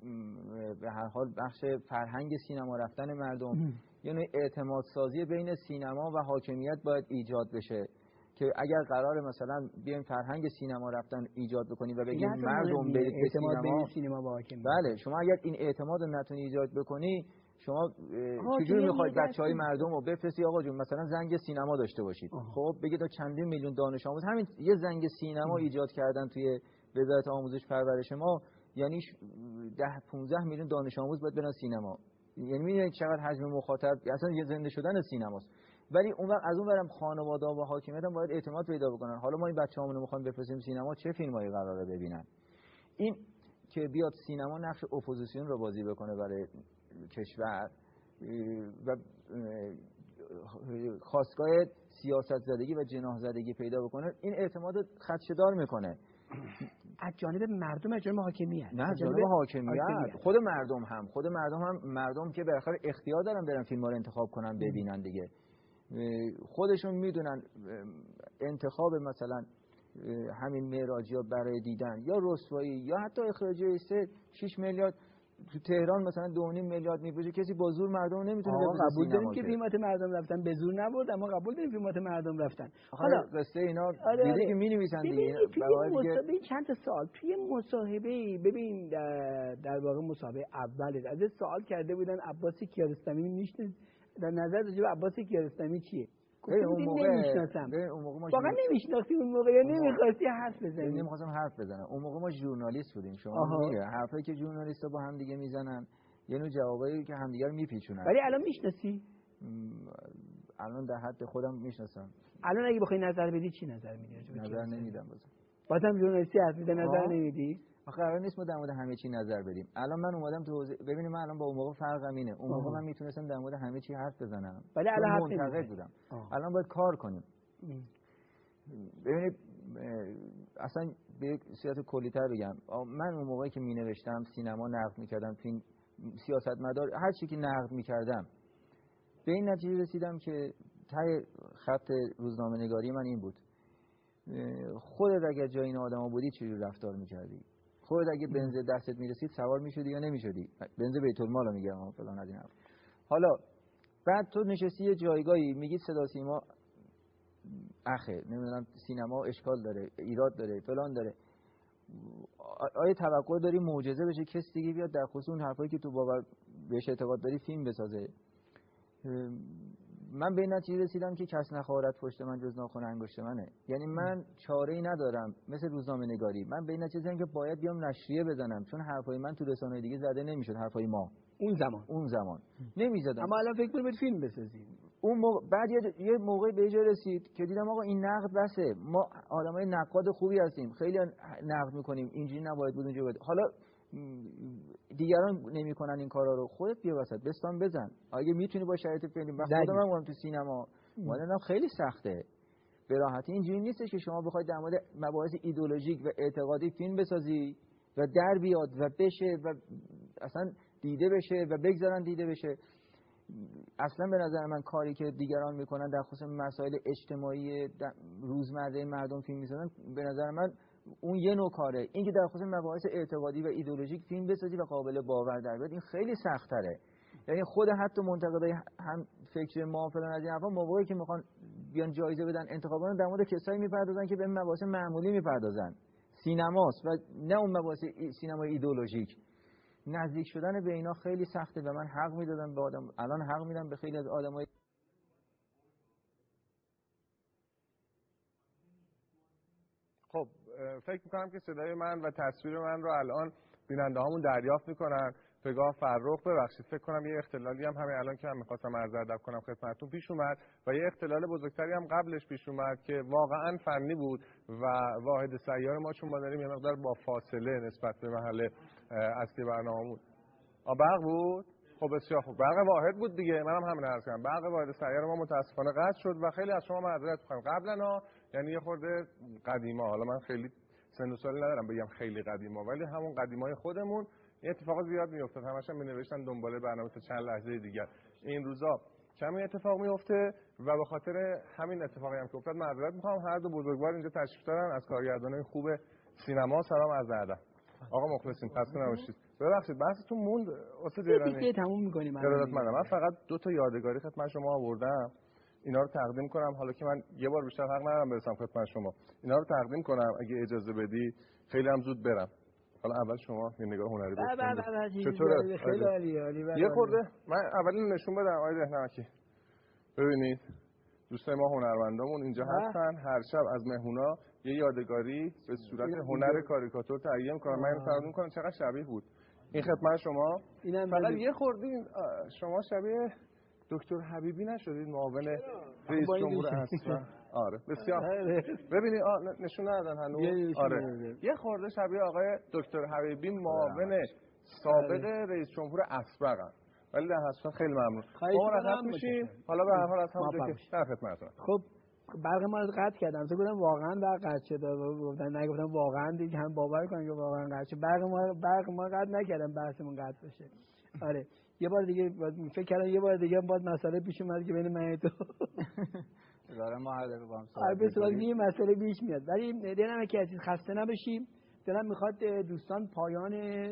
به هر حال بخش فرهنگ سینما رفتن مردم، یعنی اعتماد سازی بین سینما و حاکمیت باید ایجاد بشه که اگر قرار مثلا بیایم فرهنگ سینما رفتن ایجاد بکنیم و بگیم مردم برید به سینما, سینما با حاکمیت. بله شما اگر این اعتماد رو نتونی ایجاد بکنی شما چجوری میخواید بچهای مردم رو بفرستی آقا جون مثلا زنگ سینما داشته باشید؟ آه. خب بگید تا چندین میلیون دانش آموز همین یه زنگ سینما اه. ایجاد کردن توی وزارت آموزش پرورش ما، یعنی ده پانزده میلیون دانش آموز باید برن سینما. یعنی میدونید چقدر حجم مخاطب اصلا یه زنده شدن سینماست. ولی اون وقت از اون برم خانواده‌ها و حاکمیت هم باید اعتماد پیدا بکنن. حالا ما این بچه‌هامون رو می‌خوایم بفرستیم سینما، چه فیلمایی قراره ببینن؟ این که بیاد سینما نقش اپوزیسیون رو بازی بکنه برای کشور و خواستگاه سیاست زدگی و جناح زدگی پیدا بکنه، این اعتماد خدشه‌دار میکنه از جانب مردم، از جانب حاکمیت، نه از جانب حاکمیت. حاکمیت خود مردم هم خود مردم هم مردم که بالاخره اختیار دارن برن فیلم‌ها رو انتخاب کنن ببینن دیگه، خودشون میدونن انتخاب مثلا همین معراجی‌ها برای دیدن یا رسوایی یا حتی اخراجی سه شش میلیارد تو تهران مثلا دو و نیم میلیارد میپوشه، کسی با زور مردم نمیتونه بفرسته. قبول داریم که فیلمات مردم رفتن به زور نبود، اما قبول داریم فیلمات مردم رفتن. حالا قصه اینا آره دیدی که می‌نویسن دیگه. ببین چند تا سوال توی مصاحبه، ببین در, در واقع مصاحبه اول از سوال کرده بودن عباس کیارستمی میشنه در نظر راجع به عباس کیارستمی چیه؟ اون موقع نمیشناسم. اون موقع ما واقعا نمیشناختی اون موقع یا نمیخواستی حرف بزنی؟ نمیخواستم حرف بزنم. اون موقع ما ژورنالیست بودیم. شما میگه حرفایی که ژورنالیست‌ها با هم دیگه میزنن یه نوع جوابایی که همدیگه رو میپیچونن. ولی الان میشناسی؟ الان در حد خودم میشناسم. الان اگه بخوای نظر بدی چی نظر میدی؟ نظر نمیدم بازم. بازم ژورنالیستی حرف میزنی نظر نمیدی؟ قرار نیست ما در مورد همه چی نظر بدیم. الان من اومدم تو حوزه، ببینید من الان با اون موقع فرقم اینه. اون موقع من میتونستم در مورد همه چی حرف بزنم ولی الان منتقد بودم. الان باید کار کنیم. ببینید اصلا به یک صورت کلی‌تر بگم، من اون موقعی که مینوشتم سینما نقد میکردم، فیلم، سیاستمدار، هر چی که نقد میکردم، به این نتیجه رسیدم که ته خط روزنامه‌نگاری من این بود: خودت اگر جای این آدما بودی چجوری رفتار میکردی؟ خودت اگه بنز دستت میرسید سوار میشدی یا نمیشدی؟ بنز بیت المال میگم فلان از این حرف. حالا بعد تو نشستی یه جایگاهی میگی صدا سیما اخه، نمیدونم سینما اشکال داره، ایراد داره، فلان داره. آیا توقع داری معجزه بشه کسی دیگه بیاد در خصوص اون حرفایی که تو باور بهش اعتقاد داری فیلم بسازه؟ من به این نتیجه رسیدم که کس نخواهد پشت من جز ناخن انگشت منه. یعنی من چاره‌ای ندارم مثل روزنامه‌نگاری. من به این نتیجه رسیدم که باید بیام نشریه بزنم، چون حرفای من تو رسانه‌های دیگه زده نمیشد، حرفای ما اون زمان اون زمان نمیزدم. اما الان فکر کنید فیلم بسازید. اون موقع بعد یه موقعی به جای رسید که دیدم آقا این نقد بسه، ما آدمای نقاد خوبی هستیم، خیلی نقد میکنیم، اینجوری نباید بود اونجوری بود. حالا دیگران نمیکنن این کارا رو، خودت بیا وسط بستان بزن. اگه میتونی با شرایط فعلی، من خودم هم تو سینما مدلم خیلی سخته، به راحتی اینجوری نیستش که شما بخواید در مورد مباحث ایدئولوژیک و اعتقادی فیلم بسازی و در بیاد و بشه و اصلا دیده بشه و بگذارن دیده بشه. اصلا به نظر من کاری که دیگران میکنن در خصوص مسائل اجتماعی روزمره مردم فیلم میسازن، به نظر من اون یه نوع کاره. این که در خصوص مباحث اعتقادی و ایدئولوژیک فیلم بسازی و قابل باور در بیاد، این خیلی سخت تره. یعنی خود حتی منتقدای هم فکر ما فلان از این حرفا موقعی که میخوان بیان جایزه بدن انتخابات، در مورد کسایی میپردازن که به مباحث معمولی میپردازن، سینماست و نه اون مباحث سینمای ایدئولوژیک. نزدیک شدن به اینا خیلی سخته و من حق میدادم به آدم، الان حق میدم به خیلی از آدمای. خب فکر میکنم که صدای من و تصویر من رو الان بیننده هامون دریافت میکنن. پگاه فرخ، ببخشید فکر کنم یه اختلالی هم همین الان که من میخواستم عرض ادب کنم خدمتتون پیش اومد و یه اختلال بزرگتری هم قبلش پیش اومد که واقعا فنی بود و واحد سیار ما چون ما داریم یه مقدار با فاصله نسبت به محل اصلی برنامه‌مون. آ برق بود؟ خب بسیار خوب. برق واحد بود دیگه، منم همین عرض کردم. برق واحد سیار ما متاسفانه قطع شد و خیلی از شما معذرت می‌خوام. قبلا یعنی یه خورده قدیما، حالا من خیلی سن و سالی ندارم بگم خیلی قدیما، ولی همون قدیمای خودمون این اتفاقا زیاد میافتاد. همش هم می‌نوشتن دنبال برنامه تا چند لحظه دیگر. این روزا کمی اتفاق میفته و به خاطر همین اتفاقی هم که افتاد معذرت می‌خوام. هر دو بزرگوار اینجا تشریف دارن از کارگردانای خوب سینما. سلام عرض ادب. آقا مخلصیم، خسته نباشید. ببخشید بحثتون موند استاد جیرانی. دیگه تموم می‌کنیم. ارادت مندم. من فقط دو تا یادگاری خدمت شما آوردم. اینا رو تقدیم کنم. حالا که من یه بار بیشتر حق ندارم برسم خدمت شما. اینا رو تقدیم کنم اگه اجازه بدی. خیلی هم زود برم. حالا اول شما یه نگاه هنری بکنید. چطوره؟ خیلی عالی عالی. یه خورده من اولین نشون بدم آقای دهنمکی. ببینید دوستای ما هنرمندامون اینجا هستن. هر شب از مهمونا یه یادگاری به صورت هنر کاریکاتور تهیه می‌کنن. من تقدیم کنم. چقدر شبیه بود این خدمت شما. فقط یه خورده شما شبیه دکتر حبیبی نشدید، معاون رئیس جمهور اصفهان. آره بسیار. ببینید نشون ندادن هنوز. آره یه خورده شبیه آقای دکتر حبیبی معاون سابق رئیس جمهور اصفهان. ولی در اصفهان خیلی ممنون. ما رحمت میشیم. حالا به هر حال از همونجا که در خدمتتونم. خب برق ما رو قطع کردن. فکر کنم واقعا برق قطع شده. گفتن نگفتم واقعا دیگه هم باور کنن که واقعا قطع شده. برق ما برق ما قطع نکردن بحثمون قطع بشه. آره یه بار دیگه فکر کردم یه بار دیگه باید مسئله پیش اومد که بین من و تو داره ما هر دفعه با هم صحبت کنیم. یه مسئله پیش میاد. ولی دلم که از خسته نباشیم. دلم میخواد دوستان پایان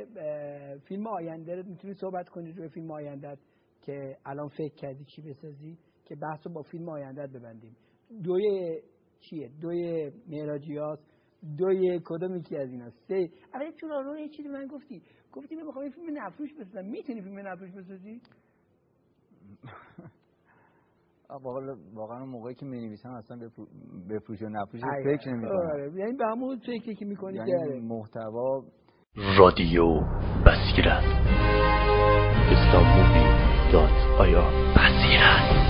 فیلم آینده رو میتونی صحبت کنی روی فیلم آینده که الان فکر کردی چی بسازی که بحثو با فیلم آینده ببندیم. دوی چیه؟ دوی معراجیات، دوی کدوم یکی از ایناست؟ سه اول چون رو یه چیزی من گفتی گفتی من میخوام فیلم نفروش بسازم. میتونی فیلم نفروش بسازی؟ واقعا واقعا اون موقعی که می‌نویسم اصلا بفروش و نفروش فکر نمی‌کنم. یعنی به همون فکری که می‌کنی یعنی محتوا رادیو بصیرت. استاموبی دات آیا بصیرت.